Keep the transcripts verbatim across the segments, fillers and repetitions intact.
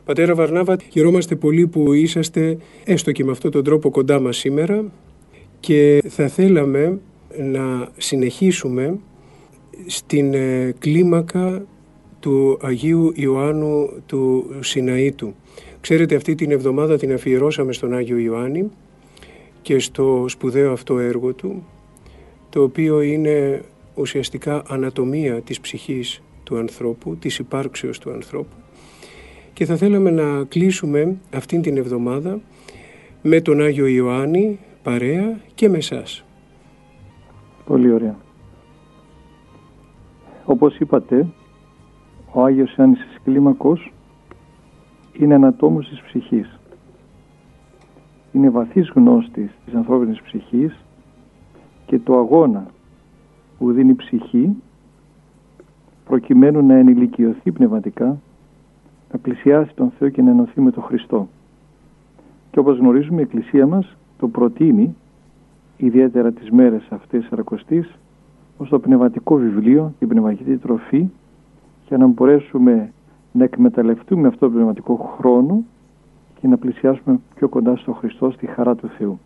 Πατέρα Βαρνάβα, χαιρόμαστε πολύ που είσαστε έστω και με αυτόν τον τρόπο κοντά μας σήμερα και θα θέλαμε να συνεχίσουμε στην κλίμακα του Αγίου Ιωάννου του Σιναήτου. Ξέρετε, αυτή την εβδομάδα την αφιερώσαμε στον Άγιο Ιωάννη και στο σπουδαίο αυτό έργο του, το οποίο είναι ουσιαστικά ανατομία της ψυχής του ανθρώπου, της υπάρξεως του ανθρώπου. Και θα θέλαμε να κλείσουμε αυτήν την εβδομάδα με τον Άγιο Ιωάννη παρέα και με εσάς. Πολύ ωραία. Όπως είπατε, ο Άγιος Ιωάννης της Κλίμακος είναι ανατόμος της ψυχής. Είναι βαθύς γνώστης της ανθρώπινης ψυχής και το αγώνα που δίνει η ψυχή προκειμένου να ενηλικιωθεί πνευματικά, να πλησιάσει τον Θεό και να ενωθεί με τον Χριστό. Και όπως γνωρίζουμε, η Εκκλησία μας το προτείνει ιδιαίτερα τις μέρες αυτές της Σαρακοστής ως το πνευματικό βιβλίο, την πνευματική τροφή, για να μπορέσουμε να εκμεταλλευτούμε αυτό το πνευματικό χρόνο και να πλησιάσουμε πιο κοντά στον Χριστό, στη χαρά του Θεού.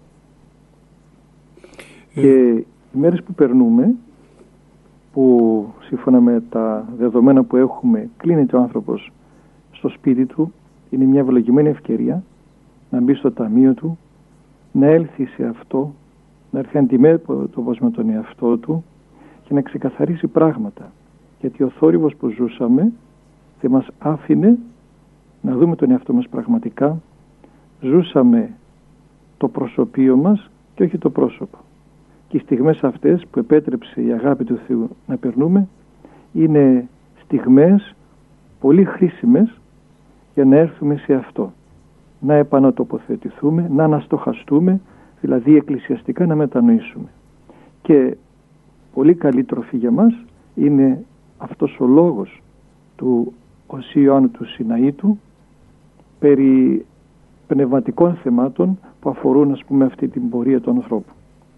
Mm. Και οι μέρες που περνούμε, που σύμφωνα με τα δεδομένα που έχουμε κλείνεται ο άνθρωπος στο σπίτι του, είναι μια ευλογημένη ευκαιρία να μπει στο ταμείο του, να έλθει σε αυτό, να έρθει αντιμέτωπος με τον εαυτό του και να ξεκαθαρίσει πράγματα. Γιατί ο θόρυβος που ζούσαμε δεν μας άφηνε να δούμε τον εαυτό μας πραγματικά. Ζούσαμε το προσωπείο μας και όχι το πρόσωπο. Και οι στιγμές αυτές που επέτρεψε η αγάπη του Θεού να περνούμε είναι στιγμές πολύ χρήσιμες για να έρθουμε σε αυτό. Να επανατοποθετηθούμε, να αναστοχαστούμε, δηλαδή εκκλησιαστικά να μετανοήσουμε. Και πολύ καλή τροφή για μας είναι αυτός ο λόγος του Οσίου Ιωάννου του Σιναήτου περί πνευματικών θεμάτων που αφορούν, ας πούμε, αυτή την πορεία του ανθρώπου.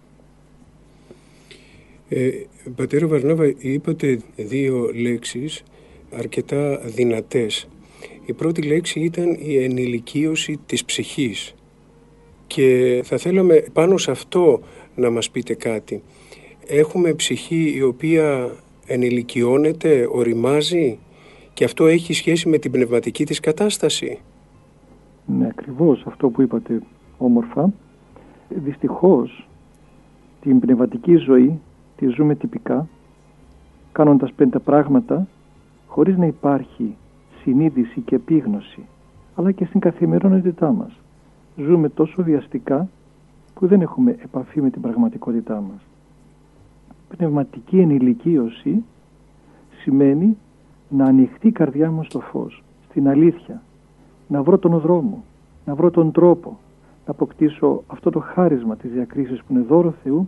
Ε, Πατέρα Βαρνάβα, είπατε δύο λέξεις αρκετά δυνατές. Η πρώτη λέξη ήταν η ενηλικίωση της ψυχής και θα θέλαμε πάνω σε αυτό να μας πείτε κάτι. Έχουμε ψυχή η οποία ενηλικιώνεται, οριμάζει και αυτό έχει σχέση με την πνευματική της κατάσταση. Ναι, ακριβώς αυτό που είπατε όμορφα. Δυστυχώς την πνευματική ζωή τη ζούμε τυπικά, κάνοντας πέντε πράγματα χωρίς να υπάρχει συνείδηση και επίγνωση, αλλά και στην καθημερινότητά μας. Ζούμε τόσο βιαστικά που δεν έχουμε επαφή με την πραγματικότητά μας. Πνευματική ενηλικίωση σημαίνει να ανοιχτεί η καρδιά μου στο φως, στην αλήθεια, να βρω τον δρόμο, να βρω τον τρόπο, να αποκτήσω αυτό το χάρισμα της διακρίσης που είναι δώρο Θεού,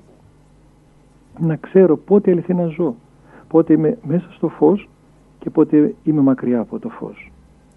να ξέρω πότε αληθινά ζω, πότε είμαι μέσα στο φως και πότε είμαι μακριά από το φως.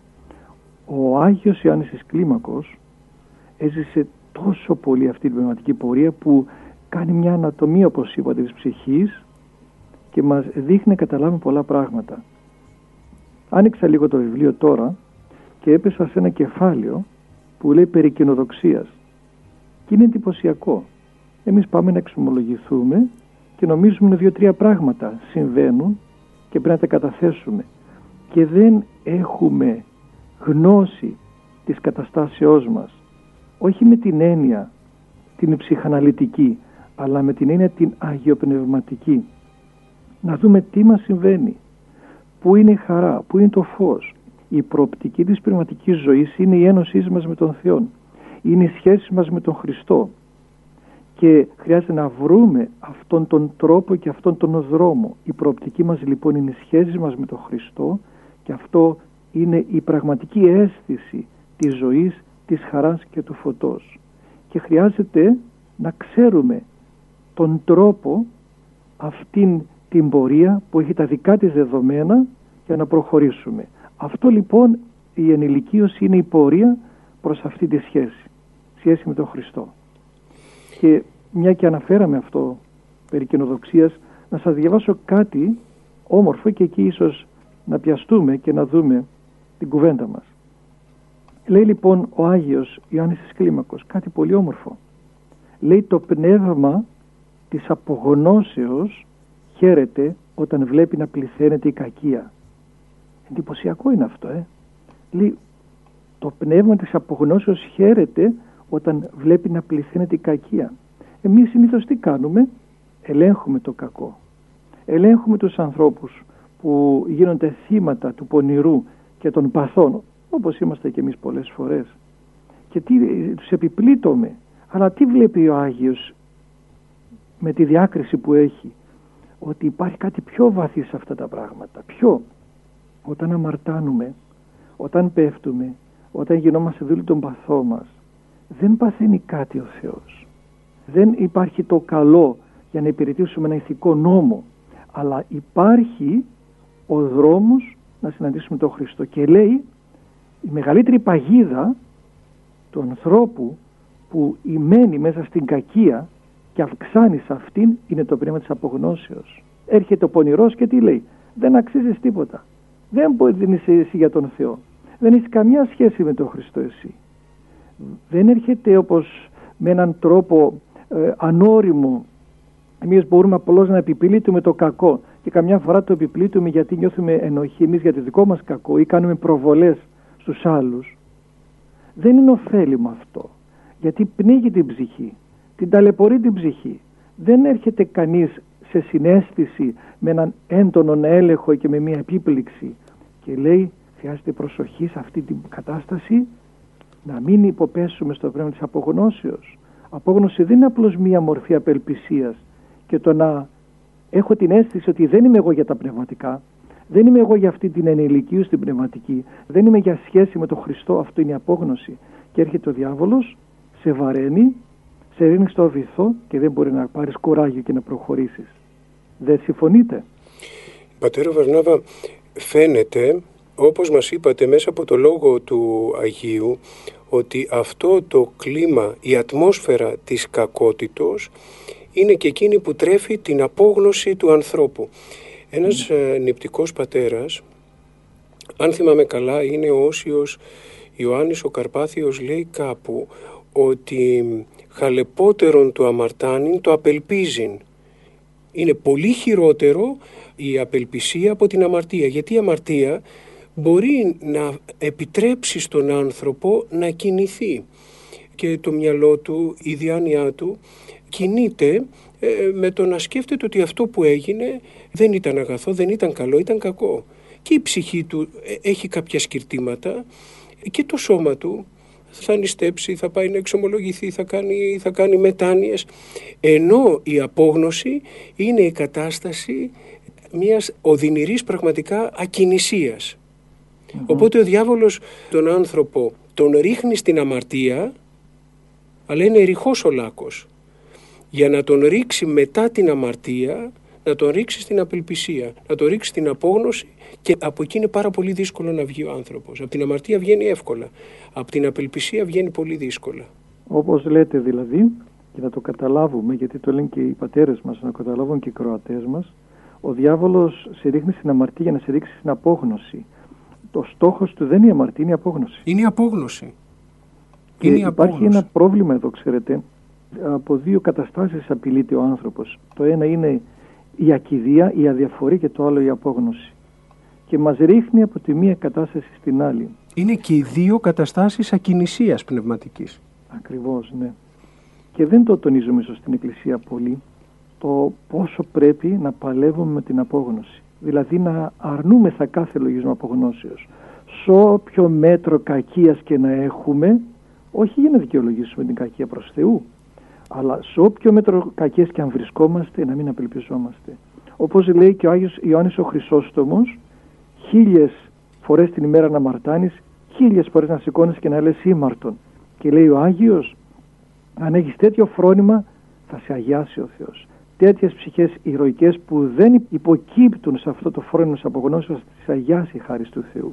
Ο Άγιος Ιωάννης της Κλίμακος έζησε τόσο πολύ αυτή την πνευματική πορεία που κάνει μια ανατομία, όπως είπατε, της ψυχής και μας δείχνει να καταλάβουμε πολλά πράγματα. Άνοιξα λίγο το βιβλίο τώρα και έπεσα σε ένα κεφάλαιο που λέει περί κοινοδοξίας και είναι εντυπωσιακό. Εμείς πάμε να εξομολογηθούμε και νομίζουμε δύο-τρία πράγματα συμβαίνουν και πρέπει να τα καταθέσουμε και δεν έχουμε γνώση της καταστάσεώς μας, όχι με την έννοια την ψυχαναλυτική, αλλά με την έννοια την αγιοπνευματική. Να δούμε τι μας συμβαίνει, πού είναι η χαρά, πού είναι το φως. Η προοπτική της πνευματικής ζωής είναι η ένωσή μας με τον Θεό, είναι η σχέση μας με τον Χριστό και χρειάζεται να βρούμε αυτόν τον τρόπο και αυτόν τον δρόμο. Η προοπτική μας λοιπόν είναι η σχέση μας με τον Χριστό και αυτό είναι η πραγματική αίσθηση της ζωής, της χαράς και του φωτός. Και χρειάζεται να ξέρουμε τον τρόπο, αυτήν την πορεία που έχει τα δικά της δεδομένα για να προχωρήσουμε. Αυτό λοιπόν η ενηλικίωση είναι η πορεία προς αυτή τη σχέση, σχέση με τον Χριστό. Και μια και αναφέραμε αυτό περί κοινοδοξίας, να σας διαβάσω κάτι όμορφο και εκεί ίσως να πιαστούμε και να δούμε την κουβέντα μας. Λέει λοιπόν ο Άγιος Ιωάννης της Κλίμακος κάτι πολύ όμορφο. Λέει το πνεύμα της απογνώσεως χαίρεται όταν βλέπει να πληθαίνεται η κακία. Εντυπωσιακό είναι αυτό, ε. Λέει το πνεύμα της απογνώσεως χαίρεται όταν βλέπει να πληθαίνεται η κακία. Εμείς συνήθως τι κάνουμε? Ελέγχουμε το κακό. Ελέγχουμε τους ανθρώπους που γίνονται θύματα του πονηρού και των παθών, όπως είμαστε και εμείς πολλές φορές. Και τι, τους επιπλήττουμε. Αλλά τι βλέπει ο Άγιος με τη διάκριση που έχει? Ότι υπάρχει κάτι πιο βαθύ σε αυτά τα πράγματα. Ποιο? Όταν αμαρτάνουμε, όταν πέφτουμε, όταν γινόμαστε δούλοι των παθών μας, δεν παθαίνει κάτι ο Θεός. Δεν υπάρχει το καλό για να υπηρετήσουμε ένα ηθικό νόμο, αλλά υπάρχει ο δρόμος να συναντήσουμε τον Χριστό. Και λέει η μεγαλύτερη παγίδα του ανθρώπου που ημένει μέσα στην κακία και αυξάνει σε αυτήν είναι το πνεύμα της απογνώσεως. Έρχεται ο πονηρός και τι λέει? Δεν αξίζεις τίποτα. Δεν δεν είσαι εσύ για τον Θεό. Δεν έχει καμιά σχέση με τον Χριστό εσύ. Δεν έρχεται όπως με έναν τρόπο ε, ανώριμο. Εμείς μπορούμε απλώς να επιπλήττουμε το κακό και καμιά φορά το επιπλήττουμε γιατί νιώθουμε ενοχή εμείς για το δικό μας κακό ή κάνουμε προβολές στους άλλους. Δεν είναι ωφέλιμο αυτό, γιατί πνίγει την ψυχή, την ταλαιπωρεί την ψυχή. Δεν έρχεται κανείς σε συναίσθηση με έναν έντονο έλεγχο και με μια επίπληξη και λέει χρειάζεται προσοχή σε αυτή την κατάσταση, να μην υποπέσουμε στο πνεύμα της απογνώσεως. Απόγνωση δεν είναι απλώς μία μορφή απελπισίας και το να έχω την αίσθηση ότι δεν είμαι εγώ για τα πνευματικά, δεν είμαι εγώ για αυτή την ενηλικίου στην πνευματική, δεν είμαι για σχέση με τον Χριστό, αυτό είναι η απόγνωση. Και έρχεται ο διάβολος, σε βαραίνει, σε ρίχνει στο βυθό και δεν μπορεί να πάρεις κουράγιο και να προχωρήσεις. Δεν συμφωνείτε? Πατέρα Βαρνάβα, φαίνεται, όπως μας είπατε μέσα από το λόγο του Αγίου, ότι αυτό το κλίμα, η ατμόσφαιρα της κακότητος είναι και εκείνη που τρέφει την απόγνωση του ανθρώπου. Ένας mm. νηπτικός πατέρας, αν θυμάμαι καλά, είναι ο Όσιος Ιωάννης ο Καρπάθιος, λέει κάπου ότι χαλεπότερον το αμαρτάνειν το απελπίζειν. Είναι πολύ χειρότερο η απελπισία από την αμαρτία, γιατί η αμαρτία μπορεί να επιτρέψει στον άνθρωπο να κινηθεί και το μυαλό του, η διάνοιά του κινείται ε, με το να σκέφτεται ότι αυτό που έγινε δεν ήταν αγαθό, δεν ήταν καλό, ήταν κακό. Και η ψυχή του ε, έχει κάποια σκυρτήματα και το σώμα του θα νηστέψει, θα πάει να εξομολογηθεί, θα κάνει, θα κάνει μετάνοιες, ενώ η απόγνωση είναι η κατάσταση μιας οδυνηρής πραγματικά ακινησίας. Mm-hmm. Οπότε ο διάβολος τον άνθρωπο τον ρίχνει στην αμαρτία, αλλά είναι ρηχός ο λάκκος, για να τον ρίξει μετά την αμαρτία, να τον ρίξει στην απελπισία, να τον ρίξει στην απόγνωση, και από εκεί είναι πάρα πολύ δύσκολο να βγει ο άνθρωπος. Από την αμαρτία βγαίνει εύκολα, από την απελπισία βγαίνει πολύ δύσκολα. Όπως λέτε δηλαδή, και να το καταλάβουμε, γιατί το λένε και οι πατέρες μας, να καταλάβουν και οι Κροατές μας, ο διάβολος σε ρίχνει στην αμαρτία για να σε ρίξει στην απόγνωση. Το στόχος του δεν είναι η αμαρτία, είναι η απόγνωση. Είναι η απόγνωση. Και είναι η υπάρχει απόγνωση. ένα πρόβλημα εδώ, ξέρετε. Από δύο καταστάσεις απειλείται ο άνθρωπος. Το ένα είναι η ακηδία, η αδιαφορία, και το άλλο η απόγνωση. Και μας ρίχνει από τη μία κατάσταση στην άλλη. Είναι και οι δύο καταστάσεις ακινησίας πνευματικής. Ακριβώς, ναι. Και δεν το τονίζουμε ίσως στην Εκκλησία πολύ, το πόσο πρέπει να παλεύουμε με την απόγνωση. Δηλαδή να αρνούμεθα κάθε λογισμό απογνώσεως. Σε όποιο μέτρο κακίας και να έχουμε, όχι για να δικαιολογήσουμε την κακία προς Θεού, αλλά σε όποιο μέτρο κακίας και αν βρισκόμαστε, να μην απελπιζόμαστε. Όπως λέει και ο Άγιος Ιωάννης ο Χρυσόστομος, χίλιες φορές την ημέρα να αμαρτάνεις, χίλιες φορές να σηκώνεις και να λες ήμαρτον. Και λέει ο Άγιος, αν έχεις τέτοιο φρόνημα θα σε αγιάσει ο Θεός. Τέτοιες ψυχές ηρωικές που δεν υποκύπτουν σε αυτό το φρόνημα της απογνώσεως, τις αγιάσει η χάρις του Θεού.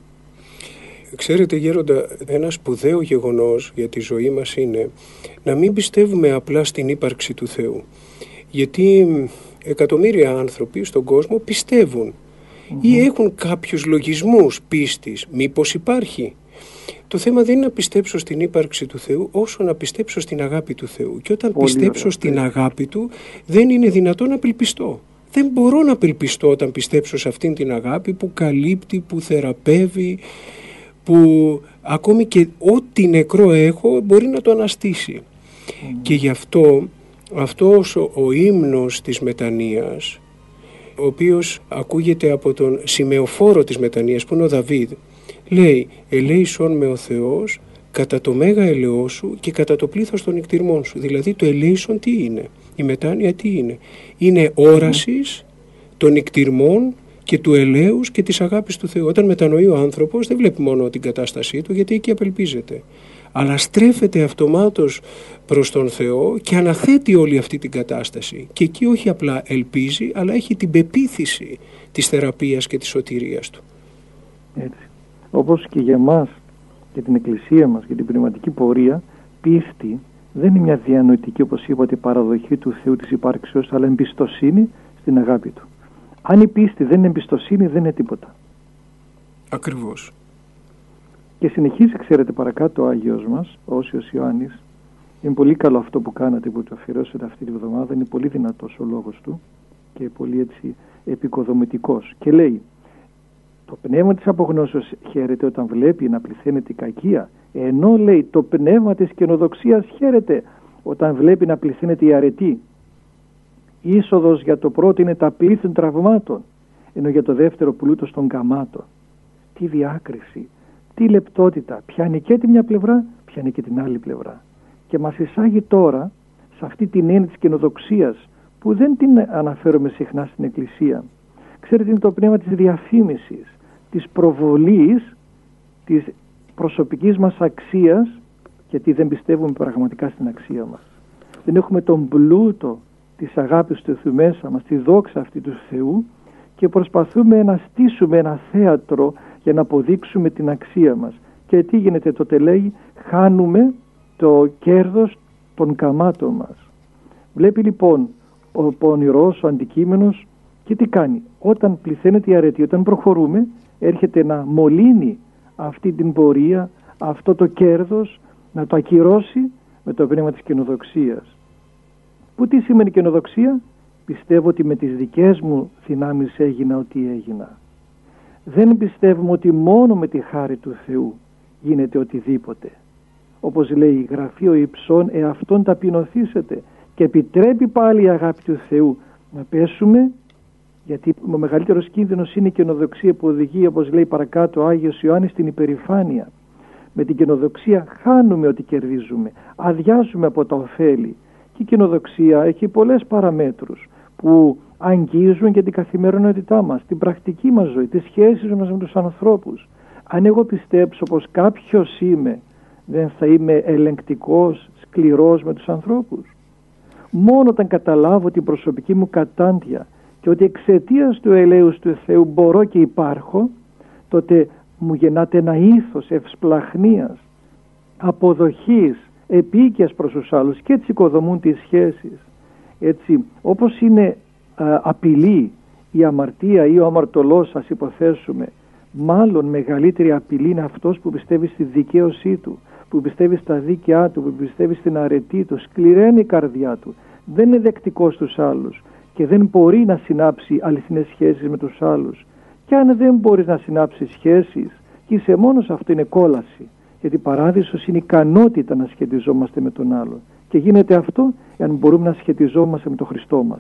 Ξέρετε γέροντα, ένα σπουδαίο γεγονός για τη ζωή μας είναι να μην πιστεύουμε απλά στην ύπαρξη του Θεού. Γιατί εκατομμύρια άνθρωποι στον κόσμο πιστεύουν mm-hmm. ή έχουν κάποιους λογισμούς πίστης, μήπως υπάρχει. Το θέμα δεν είναι να πιστέψω στην ύπαρξη του Θεού, όσο να πιστέψω στην αγάπη του Θεού. Και όταν Πολύ πιστέψω ωραία. στην αγάπη του, δεν είναι δυνατόν να απελπιστώ. Δεν μπορώ να απελπιστώ όταν πιστέψω σε αυτήν την αγάπη που καλύπτει, που θεραπεύει, που ακόμη και ό,τι νεκρό έχω μπορεί να το αναστήσει. Mm. Και γι' αυτό αυτός ο, ο ύμνος της μετανοίας, ο οποίος ακούγεται από τον σημεοφόρο της μετανοίας που είναι ο Δαβίδ, λέει «Ελέησον με ο Θεός κατά το μέγα ελαιό σου και κατά το πλήθος των νηκτηρμών σου». Δηλαδή το ελέησον τι είναι, η μετάνοια τι είναι, είναι όρασης των νηκτηρμών και του ελέους και της αγάπης του Θεού. Όταν μετανοεί ο άνθρωπος δεν βλέπει μόνο την κατάστασή του, γιατί εκεί απελπίζεται, αλλά στρέφεται αυτομάτως προς τον Θεό και αναθέτει όλη αυτή την κατάσταση. Και εκεί όχι απλά ελπίζει, αλλά έχει την πεποίθηση της θεραπείας και της σωτηρίας του. Έτσι. Όπως και για μας, για την Εκκλησία μας, για την πνευματική πορεία, πίστη δεν είναι μια διανοητική, όπως είπατε, παραδοχή του Θεού της υπάρξεως, αλλά εμπιστοσύνη στην αγάπη του. Αν η πίστη δεν είναι εμπιστοσύνη, δεν είναι τίποτα. Ακριβώς. Και συνεχίζει, ξέρετε, παρακάτω ο Άγιος μας, ο Όσιος Ιωάννης. Είναι πολύ καλό αυτό που κάνατε, που το αφιερώσετε αυτή τη βδομάδα. Είναι πολύ δυνατός ο λόγος του και πολύ έτσι επικοδομητικός. Και λέει, το πνεύμα της απογνώσεως χαίρεται όταν βλέπει να πληθαίνεται η κακία, ενώ λέει το πνεύμα της καινοδοξίας χαίρεται όταν βλέπει να πληθαίνεται η αρετή. Η είσοδος για το πρώτο είναι τα πλήθη τραυμάτων, ενώ για το δεύτερο πλούτος των καμάτων. Τι διάκριση, τι λεπτότητα, πιάνει και τη μια πλευρά, πιάνει και την άλλη πλευρά. Και μας εισάγει τώρα σε αυτή την έννοια της καινοδοξίας, που δεν την αναφέρομαι συχνά στην Εκκλησία. Ξέρετε, είναι το πνεύμα της διαφήμισης, της προβολής, της προσωπικής μας αξίας, γιατί δεν πιστεύουμε πραγματικά στην αξία μας. Δεν έχουμε τον πλούτο της αγάπης του Θεού μέσα μας, τη δόξα αυτή του Θεού, και προσπαθούμε να στήσουμε ένα θέατρο για να αποδείξουμε την αξία μας. Και τι γίνεται τότε, λέει, χάνουμε το κέρδος των καμάτων μας. Βλέπει λοιπόν ο πονηρός, ο αντικείμενος, και τι κάνει? Όταν πληθαίνεται η αρετή, όταν προχωρούμε, έρχεται να μολύνει αυτή την πορεία, αυτό το κέρδος, να το ακυρώσει με το πνεύμα της καινοδοξίας. Που τι σημαίνει καινοδοξία? Πιστεύω ότι με τις δικές μου δυνάμεις έγινα ό,τι έγινα. Δεν πιστεύουμε ότι μόνο με τη χάρη του Θεού γίνεται οτιδήποτε. Όπως λέει η Γραφή, ο υψών εαυτόν ταπεινωθήσετε, και επιτρέπει πάλι η αγάπη του Θεού να πέσουμε, γιατί ο μεγαλύτερος κίνδυνος είναι η καινοδοξία που οδηγεί, όπως λέει παρακάτω ο Άγιος Ιωάννης, στην υπερηφάνεια. Με την καινοδοξία χάνουμε ό,τι κερδίζουμε, αδειάζουμε από τα ωφέλη. Και η καινοδοξία έχει πολλές παραμέτρους που αγγίζουν και την καθημερινότητά μας, την πρακτική μας ζωή, τις σχέσεις μας με τους ανθρώπους. Αν εγώ πιστέψω πως κάποιος είμαι, δεν θα είμαι ελεγκτικός, σκληρός με τους ανθρώπους. Μόνο όταν καταλάβω την προσωπική μου κατάντια και ότι εξαιτίας του ελέους του Θεού μπορώ και υπάρχω, τότε μου γεννάται ένα ήθος ευσπλαχνίας, αποδοχής, επίκαιας προς τους άλλους, και έτσι οικοδομούν τις σχέσεις. Έτσι, όπως είναι α, απειλή η αμαρτία ή ο αμαρτωλός, ας υποθέσουμε, μάλλον μεγαλύτερη απειλή είναι αυτός που πιστεύει στη δικαίωσή του, που πιστεύει στα δίκαιά του, που πιστεύει στην αρετή του, σκληραίνει η καρδιά του, δεν είναι δεκτικός στους άλλους και δεν μπορεί να συνάψει αληθινές σχέσεις με τους άλλους. Και αν δεν μπορείς να συνάψεις σχέσεις και είσαι μόνος, αυτό είναι κόλαση. Γιατί παράδεισος είναι ικανότητα να σχετιζόμαστε με τον άλλον. Και γίνεται αυτό εάν μπορούμε να σχετιζόμαστε με τον Χριστό μας.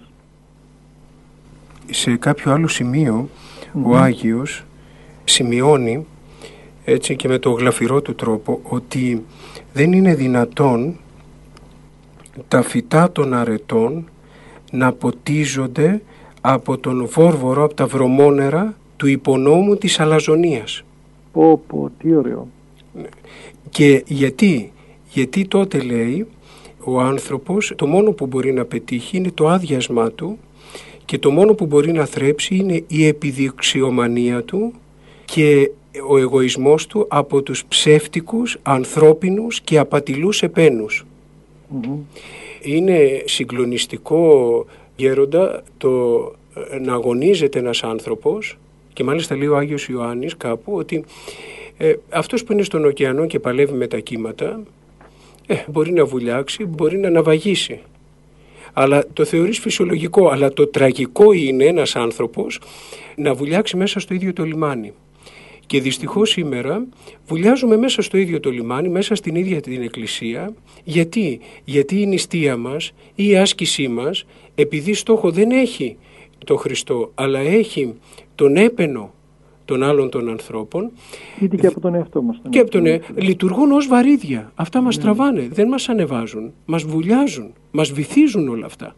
Σε κάποιο άλλο σημείο mm-hmm. ο Άγιος σημειώνει, έτσι και με το γλαφυρό του τρόπο, ότι δεν είναι δυνατόν τα φυτά των αρετών να ποτίζονται από τον βόρβορο, από τα βρωμόνερα του υπονόμου της αλαζονίας. Πω πω, τι ωραίο. Και γιατί, γιατί τότε λέει ο άνθρωπος το μόνο που μπορεί να πετύχει είναι το άδειασμά του, και το μόνο που μπορεί να θρέψει είναι η επιδιοξιομανία του και ο εγωισμός του από τους ψεύτικους, ανθρώπινους και απατηλούς επένους. Mm-hmm. Είναι συγκλονιστικό, γέροντα, το να αγωνίζεται ένας άνθρωπος, και μάλιστα λέει ο Άγιος Ιωάννης κάπου ότι Ε, αυτός που είναι στον ωκεανό και παλεύει με τα κύματα, ε, μπορεί να βουλιάξει, μπορεί να ναυαγήσει. Αλλά το θεωρείς φυσιολογικό, αλλά το τραγικό είναι ένας άνθρωπος να βουλιάξει μέσα στο ίδιο το λιμάνι. Και δυστυχώς σήμερα βουλιάζουμε μέσα στο ίδιο το λιμάνι, μέσα στην ίδια την εκκλησία. Γιατί? Γιατί η νηστεία μας ή η άσκησή μας, επειδή στόχο δεν έχει το Χριστό, αλλά έχει τον έπαινο των άλλων των ανθρώπων. Είτε και από τον εαυτό μας. Και από τον ε... λειτουργούν ως βαρύδια. Αυτά μας ναι. τραβάνε, δεν μας ανεβάζουν, μας βουλιάζουν, μας βυθίζουν όλα αυτά.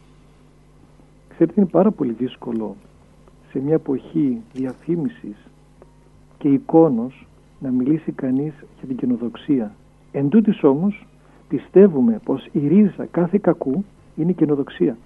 Ξέρετε, είναι πάρα πολύ δύσκολο σε μια εποχή διαφήμισης και εικόνος να μιλήσει κανείς για την καινοδοξία. Εν τούτης όμως πιστεύουμε πως η ρίζα κάθε κακού είναι η καινοδοξία.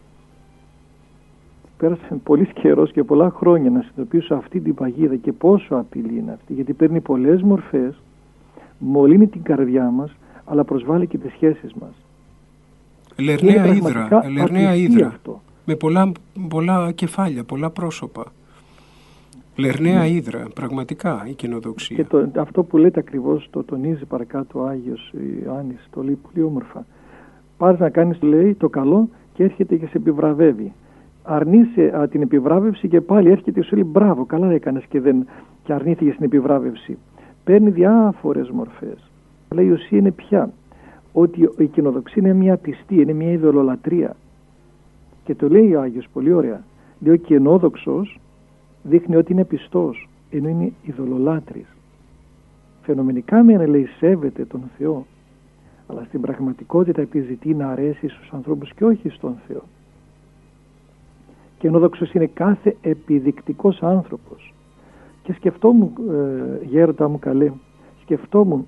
Πέρασε πολύ καιρός και πολλά χρόνια να συνειδητοποιήσω αυτή την παγίδα και πόσο απειλή είναι αυτή, γιατί παίρνει πολλές μορφές, μολύνει την καρδιά μας, αλλά προσβάλλει και τις σχέσεις μας. Λερναία ύδρα, λερναία ύδρα με πολλά, πολλά κεφάλια, πολλά πρόσωπα. Λερναία mm. ύδρα, πραγματικά η καινοδοξία. Και το, αυτό που λέτε ακριβώς το τονίζει παρακάτω ο Άγιος Ιωάννης, το λέει πολύ όμορφα. Πας να κάνεις, λέει, το καλό και έρχεται και σε επιβραβεύει. Αρνείσαι α, την επιβράβευση και πάλι έρχεται και σου λέει μπράβο, καλά έκανες και, δεν, και αρνήθηκες την επιβράβευση. Παίρνει διάφορες μορφές. Αλλά η ουσία είναι πια ότι η καινοδοξία είναι μια πιστή, είναι μια ειδωλολατρεία. Και το λέει ο Άγιος πολύ ωραία. Λέει ο καινόδοξος δείχνει ότι είναι πιστός, ενώ είναι ειδωλολάτρης. Φαινομενικά μεν, λέει, σέβεται τον Θεό, αλλά στην πραγματικότητα επιζητεί να αρέσει στους ανθρώπους και όχι στον Θεό. Καινόδοξος είναι κάθε επιδεικτικός άνθρωπος. Και σκεφτόμουν, ε, γέροντα μου καλέ, σκεφτόμουν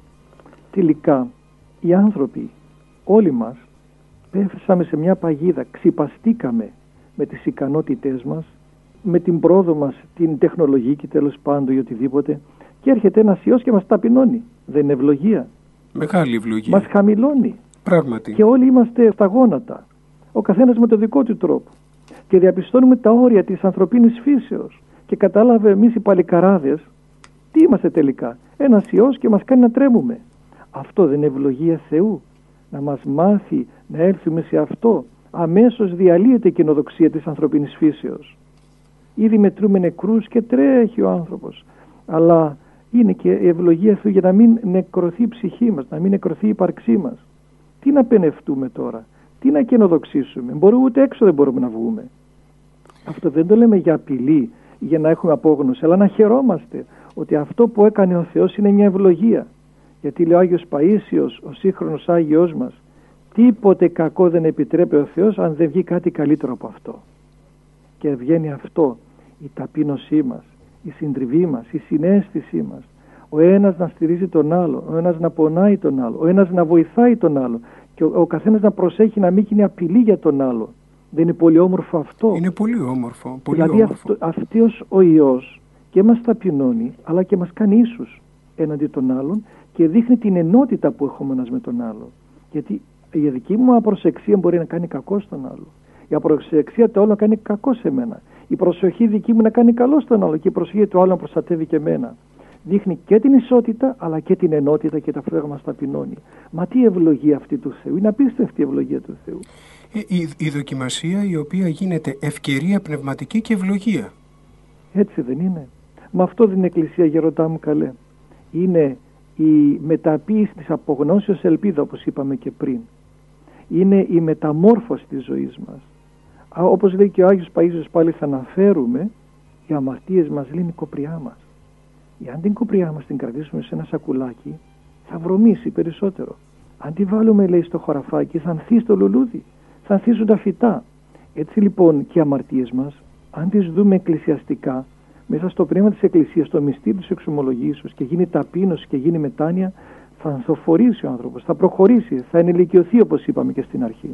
τελικά οι άνθρωποι, όλοι μας, πέφτασαμε σε μια παγίδα, ξυπαστήκαμε με τις ικανότητές μας, με την πρόοδο μας, την τεχνολογική τέλος πάντων ή οτιδήποτε, και έρχεται ένας ιός και μας ταπεινώνει. Δεν είναι ευλογία? Μεγάλη ευλογία. Μας χαμηλώνει. Πράγματι. Και όλοι είμαστε στα γόνατα. Ο καθένας με τον δικό του τρόπο. Και διαπιστώνουμε τα όρια της ανθρωπίνης φύσεως. Και κατάλαβε εμείς οι παλικαράδες τι είμαστε τελικά? Ένας ιός και μας κάνει να τρέμουμε. Αυτό δεν είναι ευλογία Θεού? Να μας μάθει να έλθουμε σε αυτό? Αμέσως διαλύεται η καινοδοξία της ανθρωπίνης φύσεως. Ήδη μετρούμε νεκρούς και τρέχει ο άνθρωπος. Αλλά είναι και η ευλογία Θεού για να μην νεκρωθεί η ψυχή μας, να μην νεκρωθεί η ύπαρξή μας. Τι να πενευτούμε τώρα? Τι να καινοδοξήσουμε? Μπορούμε, ούτε έξω δεν μπορούμε να βγούμε. Αυτό δεν το λέμε για απειλή, για να έχουμε απόγνωση, αλλά να χαιρόμαστε ότι αυτό που έκανε ο Θεός είναι μια ευλογία. Γιατί λέει ο Άγιος Παΐσιος, ο σύγχρονος Άγιος μας, τίποτε κακό δεν επιτρέπει ο Θεός αν δεν βγει κάτι καλύτερο από αυτό. Και βγαίνει αυτό, η ταπείνωσή μας, η συντριβή μας, η συναίσθησή μας. Ο ένας να στηρίζει τον άλλο, ο ένας να πονάει τον άλλο, ο ένας να βοηθάει τον άλλο και ο, ο καθένας να προσέχει να μην γίνει απειλή για τον άλλο. Δεν είναι πολύ όμορφο αυτό? Είναι πολύ όμορφο. Πολύ δηλαδή όμορφο. Αυτό, αυτός ο Υιός και μας ταπεινώνει, αλλά και μας κάνει ίσους έναντι των άλλων και δείχνει την ενότητα που έχουμε ένας με τον άλλο. Γιατί η δική μου απροσεξία μπορεί να κάνει κακό στον άλλο. Η απροσεξία του άλλου να κάνει κακό σε μένα. Η προσοχή δική μου να κάνει καλό στον άλλο και η προσοχή του άλλου να προστατεύει και εμένα. Δείχνει και την ισότητα αλλά και την ενότητα και ταυτόχρονα μας ταπεινώνει. Μα τι ευλογία αυτή του Θεού? Είναι απίστευτη η ευλογία του Θεού. Η, η δοκιμασία η οποία γίνεται ευκαιρία πνευματική και ευλογία. Έτσι δεν είναι? Μα αυτό δεν είναι Εκκλησία, γεροντά μου καλέ. Είναι η μεταποίηση της απογνώσεως ελπίδα, όπως είπαμε και πριν. Είναι η μεταμόρφωση της ζωής μας. Όπως λέει και ο Άγιος Παΐσιος, πάλι θα αναφέρουμε, οι αμαρτίες μας λύνει η κοπριά μας. Αν την κοπριά μας την κρατήσουμε σε ένα σακουλάκι, θα βρωμίσει περισσότερο. Αν τη βάλουμε, λέει, στο χωραφάκι, θα ανθεί στο λουλούδι, θα ανθίσουν τα φυτά. Έτσι λοιπόν και οι αμαρτίες μας, αν τις δούμε εκκλησιαστικά, μέσα στο πνεύμα της Εκκλησίας, στο μυστήριο της εξομολογήσεως και γίνει ταπείνωση και γίνει μετάνοια, θα ανθοφορήσει ο άνθρωπος, θα προχωρήσει, θα ενηλικιωθεί, όπως είπαμε και στην αρχή.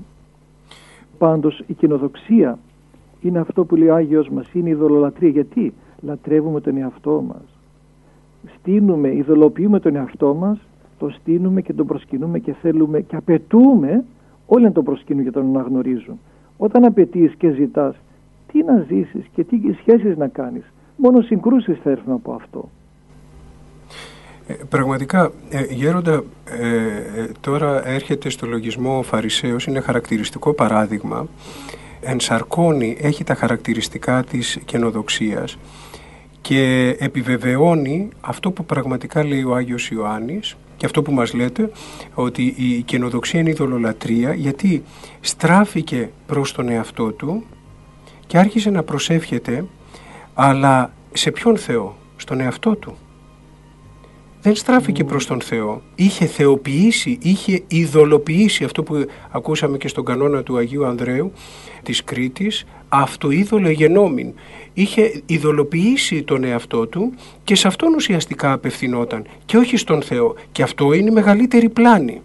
Πάντως η κοινοδοξία είναι αυτό που λέει ο Άγιος μας, είναι η ειδωλολατρία. Γιατί? Λατρεύουμε τον εαυτό μας. Στείνουμε, ειδωλοποιούμε τον εαυτό μας, το στείνουμε και τον προσκυνούμε και θέλουμε και απαιτούμε όλοι να τον προσκυνούν και τον αναγνωρίζουν. Όταν απαιτείς και ζητάς, τι να ζήσεις και τι σχέσεις να κάνεις, μόνο συγκρούσεις θα έρθουν από αυτό. Ε, πραγματικά, ε, Γέροντα, ε, ε, τώρα έρχεται στο λογισμό ο Φαρισαίος, είναι χαρακτηριστικό παράδειγμα. Ενσαρκώνει, έχει τα χαρακτηριστικά της καινοδοξίας και επιβεβαιώνει αυτό που πραγματικά λέει ο Άγιος Ιωάννης και αυτό που μας λέτε, ότι η καινοδοξία είναι ειδωλολατρεία, γιατί στράφηκε προς τον εαυτό του και άρχισε να προσεύχεται, αλλά σε ποιον Θεό? Στον εαυτό του. Δεν στράφηκε mm. προς τον Θεό. Είχε θεοποιήσει, είχε ειδωλοποιήσει, αυτό που ακούσαμε και στον κανόνα του Αγίου Ανδρέου της Κρήτης, αυτοείδωλο γενόμην. Είχε ειδωλοποιήσει τον εαυτό του και σε αυτόν ουσιαστικά απευθυνόταν και όχι στον Θεό. Και αυτό είναι η μεγαλύτερη πλάνη.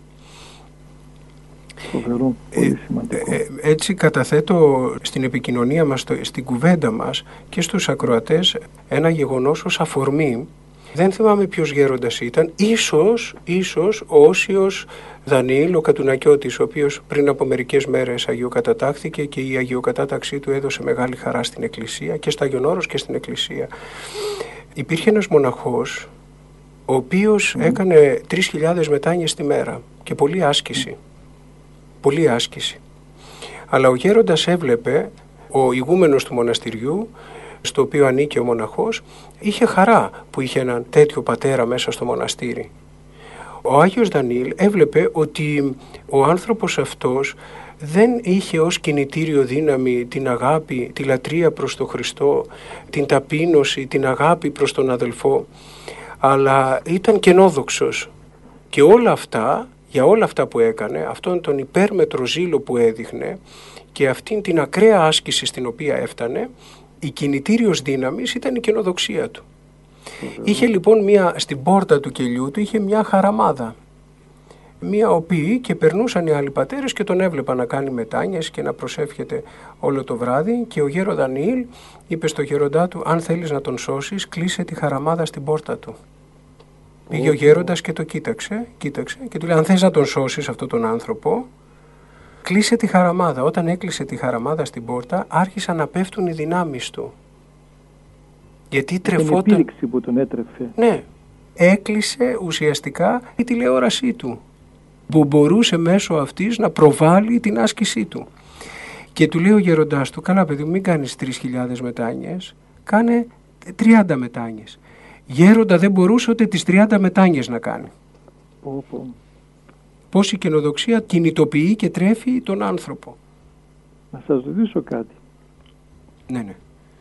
Φοβερό, πολύ σημαντικό. Ε, ε, έτσι καταθέτω στην επικοινωνία μας, στην κουβέντα μας και στους ακροατές ένα γεγονός ως αφορμή. Δεν θυμάμαι ποιος γέροντας ήταν, ίσως, ίσως ο Όσιος Δανιήλ, ο Κατουνακιώτης, ο οποίος πριν από μερικές μέρες αγιοκατατάχθηκε και η αγιοκατάταξή του έδωσε μεγάλη χαρά στην Εκκλησία και στα Άγιον Όρος και στην Εκκλησία. Υπήρχε ένας μοναχός, ο οποίος mm. έκανε τρεις χιλιάδες μετάνοιες τη μέρα και πολλή άσκηση. Πολύ άσκηση. Αλλά ο γέροντας έβλεπε, ο ηγούμενος του μοναστηριού, στο οποίο ανήκε ο μοναχός, είχε χαρά που είχε έναν τέτοιο πατέρα μέσα στο μοναστήρι. Ο Άγιος Δανιήλ έβλεπε ότι ο άνθρωπος αυτός δεν είχε ως κινητήριο δύναμη την αγάπη, τη λατρεία προς τον Χριστό, την ταπείνωση, την αγάπη προς τον αδελφό, αλλά ήταν κενόδοξος. Και όλα αυτά, για όλα αυτά που έκανε, αυτόν τον υπέρμετρο ζήλο που έδειχνε και αυτήν την ακραία άσκηση στην οποία έφτανε, η κινητήριος δύναμης ήταν η καινοδοξία του. Mm-hmm. Είχε λοιπόν μια, στην πόρτα του κελιού του είχε μια χαραμάδα, μια οποία και περνούσαν οι άλλοι πατέρες και τον έβλεπαν να κάνει μετάνοιες και να προσεύχεται όλο το βράδυ, και ο γέρο Δανιήλ είπε στο γέροντά του, αν θέλεις να τον σώσεις, κλείσε τη χαραμάδα στην πόρτα του. Mm-hmm. Πήγε ο γέροντας και το κοίταξε, κοίταξε και του λέει, αν θες να τον σώσεις αυτόν τον άνθρωπο, κλείσε τη χαραμάδα. Όταν έκλεισε τη χαραμάδα στην πόρτα, άρχισαν να πέφτουν οι δυνάμεις του. Γιατί τρεφόταν... Την επίδειξη που τον έτρεφε. Ναι. Έκλεισε ουσιαστικά η τηλεόρασή του, που μπορούσε μέσω αυτής να προβάλλει την άσκησή του. Και του λέει ο γεροντάς του, καλά παιδί μου, μην κάνεις τρεις χιλιάδες μετάνοιες, κάνε τριάντα μετάνοιες. Γέροντα, δεν μπορούσε ούτε τις τριάντα μετάνοιες να κάνει. Πω, πω. Πώς η καινοδοξία κινητοποιεί και τρέφει τον άνθρωπο. Να σας ρωτήσω κάτι. Ναι, ναι.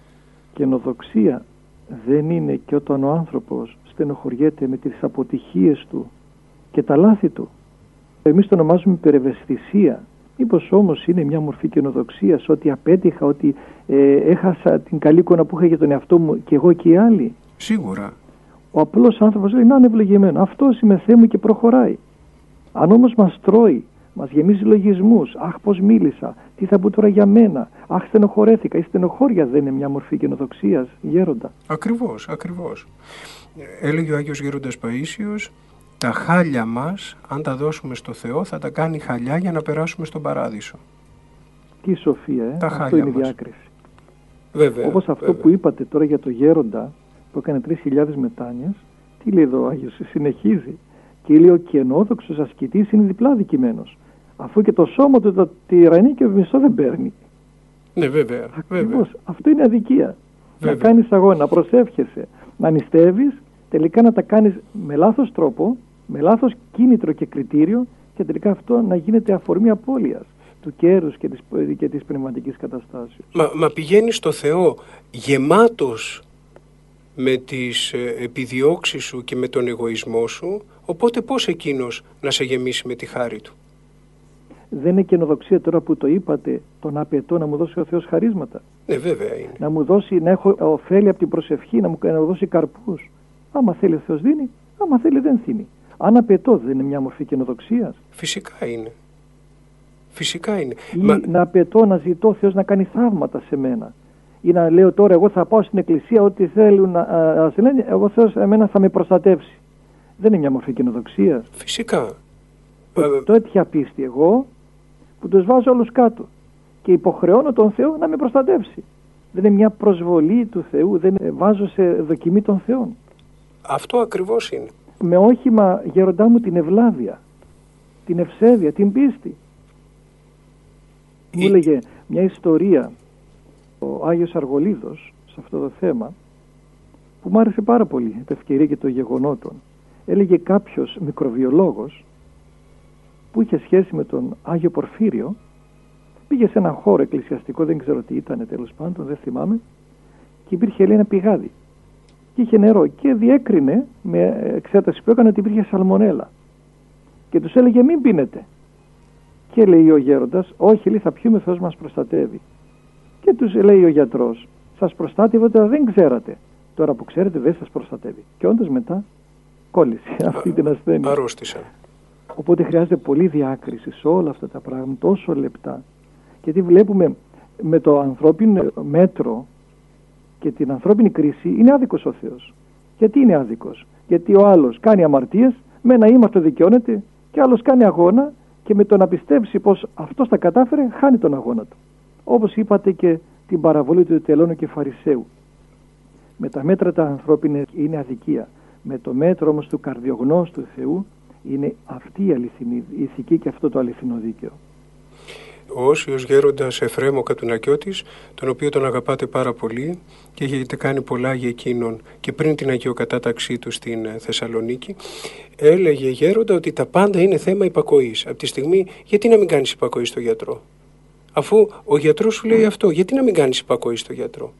Καινοδοξία δεν είναι και όταν ο άνθρωπος στενοχωριέται με τις αποτυχίες του και τα λάθη του? Εμείς το ονομάζουμε υπερευαισθησία. Μήπως όμως είναι μια μορφή καινοδοξίας, ότι απέτυχα, ότι ε, έχασα την καλή εικόνα που είχα για τον εαυτό μου και εγώ και οι άλλοι? Σίγουρα. Ο απλός άνθρωπος λέει, να είναι ευλογημένο. Αυτός είμαι, Θεέ μου, και προχωράει. Αν όμως μας τρώει, μας γεμίζει λογισμούς, αχ πως μίλησα, τι θα πω τώρα για μένα, αχ στενοχωρέθηκα, η στενοχώρια δεν είναι μια μορφή καινοδοξίας, γέροντα? Ακριβώς, ακριβώς. Έλεγε ο Άγιος Γέροντας Παΐσιος, τα χάλια μας, αν τα δώσουμε στο Θεό, θα τα κάνει χαλιά για να περάσουμε στον παράδεισο. Τι σοφία, ε? Τα Αυτό είναι η διάκριση. Βέβαια, όπως αυτό βέβαια. που είπατε τώρα για το γέροντα, που έκανε τρεις χιλιάδες μετάνοιες, τι λέει εδώ ο Άγιος, συνεχίζει. Και λέει, ο καινόδοξος ασκητής είναι διπλά δικημένος, αφού και το σώμα του το τυραννεί και ο μισό δεν παίρνει. Ναι, βέβαια. Ακριβώς. Βέβαια. Αυτό είναι αδικία. Βέβαια. Να κάνεις αγώνα, να προσεύχεσαι, να νηστεύεις, τελικά να τα κάνεις με λάθος τρόπο, με λάθος κίνητρο και κριτήριο, και τελικά αυτό να γίνεται αφορμή απώλειας του κέρους και της, και της πνευματικής καταστάσεως. Μα, μα πηγαίνεις στο Θεό γεμάτος με τις επιδιώξεις σου και με τον εγωισμό σου, οπότε πώς εκείνος να σε γεμίσει με τη χάρη του? Δεν είναι καινοδοξία τώρα που το είπατε, το να απαιτώ να μου δώσει ο Θεός χαρίσματα? Ναι, βέβαια είναι. Να μου δώσει, να έχω ωφέλη από την προσευχή, να μου να δώσει καρπούς. Άμα θέλει ο Θεός δίνει, άμα θέλει δεν δίνει. Αν απαιτώ, δεν είναι μια μορφή καινοδοξίας? Φυσικά είναι. Φυσικά είναι. Ή Μα... να απαιτώ, να ζητώ ο Θεός να κάνει θαύματα σε μένα. Ή να λέω τώρα, εγώ θα πάω στην εκκλησία, ό,τι θέλουν να α, σε λένε, εγώ Θεός εμένα θα με προστατεύσει. Δεν είναι μια μορφή καινοδοξίας? Φυσικά. Το, το έτυχα πίστη εγώ, που τους βάζω όλους κάτω και υποχρεώνω τον Θεό να με προστατεύσει. Δεν είναι μια προσβολή του Θεού, δεν βάζω σε δοκιμή των Θεών. Αυτό ακριβώς είναι. με όχημα, γέροντά μου, την ευλάβεια, την ευσέβεια, την πίστη. Μου έλεγε μια ιστορία ο Άγιος Αργολίδος σε αυτό το θέμα που μου άρεσε πάρα πολύ, επ' ευκαιρία και των γεγονότων. Έλεγε κάποιος μικροβιολόγος που είχε σχέση με τον Άγιο Πορφύριο, πήγε σε έναν χώρο εκκλησιαστικό, δεν ξέρω τι ήταν, τέλος πάντων, δεν θυμάμαι, και υπήρχε, λέει, ένα πηγάδι και είχε νερό και διέκρινε με εξέταση που έκανε ότι υπήρχε σαλμονέλα και τους έλεγε μην πίνετε. Και λέει ο γέροντας, όχι, λέει, θα πιούμε, Θεός μας προστατεύει. Και τους λέει ο γιατρός, σας προστάτευε όταν δεν ξέρατε. Τώρα που ξέρετε δεν σας προστατεύει. Και όντως μετά κόλλησε αυτή την ασθένεια. Αρρώστησαν. Οπότε χρειάζεται πολύ διάκριση σε όλα αυτά τα πράγματα, τόσο λεπτά. Γιατί βλέπουμε με το ανθρώπινο μέτρο και την ανθρώπινη κρίση είναι άδικος ο Θεός. Γιατί είναι άδικος? Γιατί ο άλλος κάνει αμαρτίες, με ένα ήμαρτο δικαιώνεται, και άλλος κάνει αγώνα και με το να πιστέψει πως αυτός τα κατάφερε, χάνει τον αγώνα του. Όπως είπατε και την παραβολή του τελώνου και φαρισαίου. Με τα μέτρα τα ανθρώπινα είναι αδικία. Με το μέτρο όμως του καρδιογνώστου Θεού είναι αυτή η αληθινή η ηθική και αυτό το αληθινό δίκαιο. Ο Όσιος γέροντας Εφραίμ ο Κατουνακιώτης, τον οποίο τον αγαπάτε πάρα πολύ και έχετε κάνει πολλά για εκείνον και πριν την αγιοκατάταξή του στην Θεσσαλονίκη, έλεγε γέροντα ότι τα πάντα είναι θέμα υπακοής. Από τη στιγμή, γιατί να μην κάνεις υπακοή στο γιατρό? Αφού ο γιατρός σου λέει αυτό, γιατί να μην κάνεις υπακοή στο γιατρό?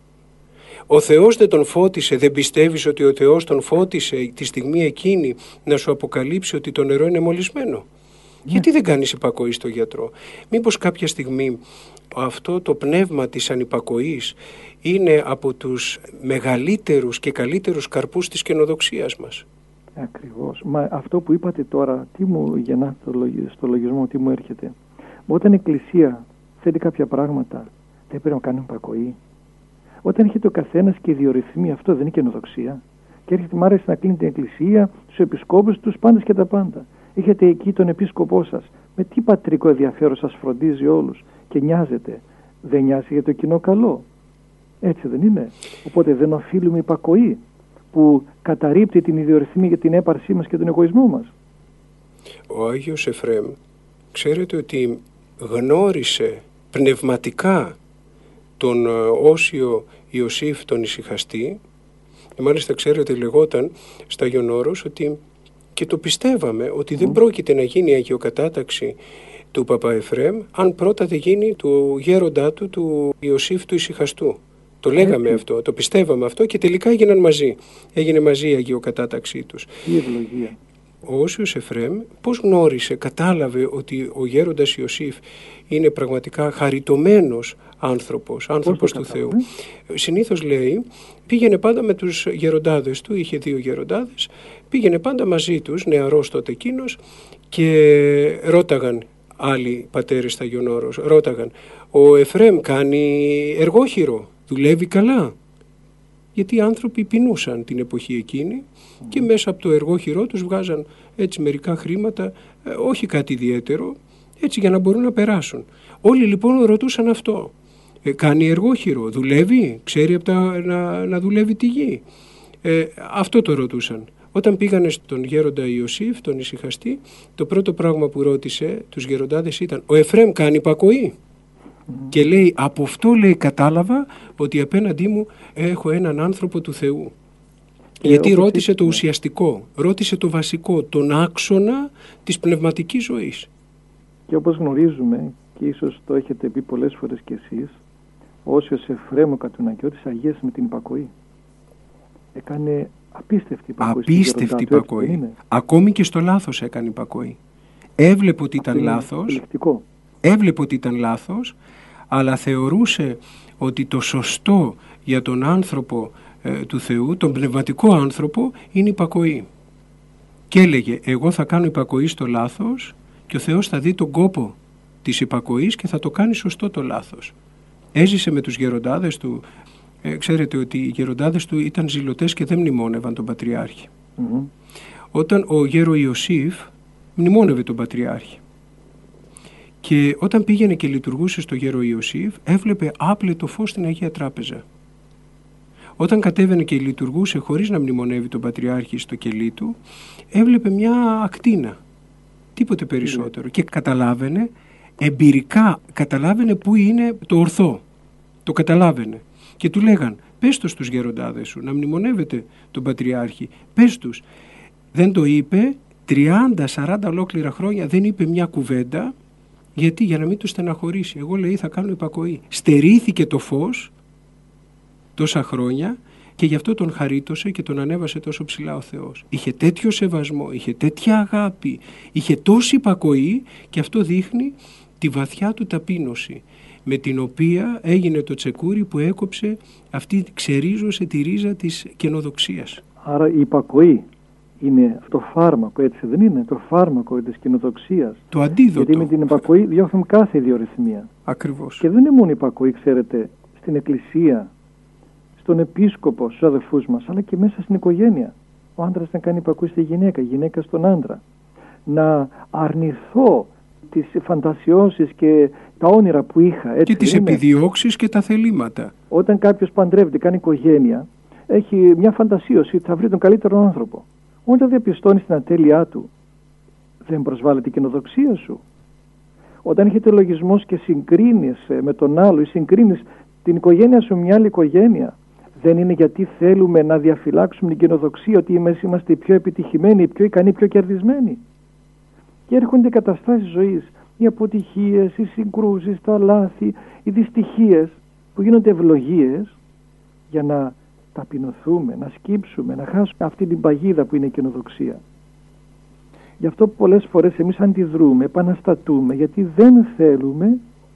Ο Θεός δεν τον φώτισε, δεν πιστεύεις ότι ο Θεός τον φώτισε τη στιγμή εκείνη να σου αποκαλύψει ότι το νερό είναι μολυσμένο? Yeah. Γιατί δεν κάνεις υπακοή στο γιατρό? Μήπως κάποια στιγμή αυτό το πνεύμα της ανυπακοής είναι από τους μεγαλύτερους και καλύτερους καρπούς της καινοδοξίας μας? Ακριβώς. Μα αυτό που είπατε τώρα, τι μου γεννά στο λογισμό, τι μου έρχεται? Όταν η Εκκλησία θέλει κάποια πράγματα, δεν πρέπει να κάνουν υπακοή. Όταν έρχεται ο καθένας και διορυθμεί, αυτό δεν είναι καινοδοξία? Και έρχεται, μ' άρεσε να κλείνει την Εκκλησία, τους επισκόπους, τους πάντες και τα πάντα. Έχετε εκεί τον επίσκοπό σας. Με τι πατρικό ενδιαφέρον σας φροντίζει όλους και νοιάζεται? Δεν νοιάζει για το κοινό καλό? Έτσι δεν είναι? Οπότε δεν οφείλουμε υπακοή που καταρρίπτει την ιδιορυθμία για την έπαρσή μας και τον εγωισμό μας. Ο Άγιος Εφραίμ, ξέρετε ότι γνώρισε πνευματικά τον Όσιο Ιωσήφ τον ησυχαστή, και μάλιστα ξέρετε λεγόταν στα Άγιον Όρος ότι και το πιστεύαμε ότι mm. δεν πρόκειται να γίνει η αγιοκατάταξη του Παπά Εφραίμ αν πρώτα δεν γίνει του γέροντά του, του Ιωσήφ του ησυχαστού. Το λέγαμε Έτσι. αυτό, το πιστεύαμε αυτό και τελικά έγιναν μαζί. Έγινε μαζί η αγιοκατάταξή τους. Τι ευλογία. Ο Όσιος Εφραίμ πώς γνώρισε, κατάλαβε ότι ο γέροντας Ιωσήφ είναι πραγματικά χαριτωμένος άνθρωπος, άνθρωπος του Θεού? Συνήθως λέει, πήγαινε πάντα με τους γεροντάδες του, είχε δύο γεροντάδες, πήγαινε πάντα μαζί τους, νεαρός τότε εκείνος, και ρώταγαν άλλοι πατέρες στα Άγιον Όρος, ρώταγαν, ο Εφραίμ κάνει εργόχειρο, δουλεύει καλά? Γιατί οι άνθρωποι πεινούσαν την εποχή εκείνη mm. και μέσα από το εργόχειρό τους βγάζαν έτσι μερικά χρήματα, ε, όχι κάτι ιδιαίτερο, έτσι για να μπορούν να περάσουν. Όλοι λοιπόν ρωτούσαν αυτό. Ε, κάνει εργόχειρο, δουλεύει, ξέρει από τα, να, να δουλεύει τη γη? Ε, αυτό το ρωτούσαν. Όταν πήγανε στον γέροντα Ιωσήφ, τον ησυχαστή, το πρώτο πράγμα που ρώτησε τους γεροντάδες ήταν, ο Εφραίμ κάνει υπακοή? Mm. Και λέει, από αυτό, λέει, κατάλαβα ότι απέναντί μου έχω έναν άνθρωπο του Θεού. Ε, Γιατί ρώτησε το ουσιαστικό, ρώτησε το βασικό, τον άξονα της πνευματικής ζωής. Και όπως γνωρίζουμε, και ίσως το έχετε πει πολλές φορές κι εσείς, ο Όσιος Εφραίμ ο Κατουνακιώτης αγίασε με την υπακοή. Έκανε απίστευτη υπακοή. Απίστευτη υπακοή. Ακόμη και στο λάθος έκανε υπακοή. Έβλεπε ότι ήταν λάθος. Ελεκτικό. Έβλεπε ότι ήταν λάθος, αλλά θεωρούσε ότι το σωστό για τον άνθρωπο ε, του Θεού, τον πνευματικό άνθρωπο, είναι υπακοή. Και έλεγε, εγώ θα κάνω υπακοή στο λάθος και ο Θεός θα δει τον κόπο της υπακοής και θα το κάνει σωστό το λάθος. Έζησε με τους γεροντάδες του. Ε, ξέρετε ότι οι γεροντάδες του ήταν ζηλωτές και δεν μνημόνευαν τον Πατριάρχη. Mm-hmm. Όταν ο γέρο Ιωσήφ μνημόνευε τον Πατριάρχη. Και όταν πήγαινε και λειτουργούσε στο γέρο Ιωσήφ, έβλεπε άπλετο φως στην Αγία Τράπεζα. Όταν κατέβαινε και λειτουργούσε χωρίς να μνημονεύει τον Πατριάρχη στο κελί του, έβλεπε μια ακτίνα, τίποτε περισσότερο. Mm. Και καταλάβαινε, εμπειρικά καταλάβαινε πού είναι το ορθό. Το καταλάβαινε. Και του λέγαν, πες το στους γεροντάδες σου, να μνημονεύετε τον Πατριάρχη. Πες τους. Δεν το είπε, τριάντα σαράντα ολόκληρα χρόνια δεν είπε μια κουβέντα. Γιατί, για να μην του στεναχωρήσει. Εγώ, λέει, θα κάνω υπακοή. Στερήθηκε το φως τόσα χρόνια και γι' αυτό τον χαρίτωσε και τον ανέβασε τόσο ψηλά ο Θεός. Είχε τέτοιο σεβασμό, είχε τέτοια αγάπη, είχε τόση υπακοή, και αυτό δείχνει τη βαθιά του ταπείνωση, με την οποία έγινε το τσεκούρι που έκοψε αυτή, ξερίζωσε τη ρίζα της καινοδοξίας. Άρα η υπακοή είναι το φάρμακο, έτσι δεν είναι, το φάρμακο της κοινοδοξίας. Το αντίδοτο. Γιατί με την υπακοή διώχνουμε κάθε ιδιορυθμία. Ακριβώς. Και δεν είναι μόνο υπακοή, ξέρετε, στην εκκλησία, στον επίσκοπο, στους αδελφούς μας, αλλά και μέσα στην οικογένεια. Ο άντρας να κάνει υπακοή στη γυναίκα, η γυναίκα στον άντρα. Να αρνηθώ τις φαντασιώσεις και τα όνειρα που είχα. Έτσι και τις είναι. επιδιώξεις και τα θελήματα. Όταν κάποιος παντρεύεται, κάνει οικογένεια, έχει μια φαντασίωση ότι θα βρει τον καλύτερο άνθρωπο. Όταν διαπιστώνει την ατέλειά του, δεν προσβάλλει την κοινοδοξία σου. Όταν έχετε λογισμός και συγκρίνεις με τον άλλο ή συγκρίνεις την οικογένεια σου με μια άλλη οικογένεια, δεν είναι γιατί θέλουμε να διαφυλάξουμε την κοινοδοξία, ότι εμείς είμαστε οι πιο επιτυχημένοι, οι πιο ικανοί, οι πιο κερδισμένοι. Και έρχονται καταστάσεις ζωής, οι αποτυχίες, οι συγκρούσεις, τα λάθη, οι δυστυχίες που γίνονται ευλογίες για να ταπεινωθούμε, να σκύψουμε, να χάσουμε αυτή την παγίδα που είναι η κοινοδοξία. Γι' αυτό πολλές φορές εμείς αντιδρούμε, επαναστατούμε, γιατί δεν θέλουμε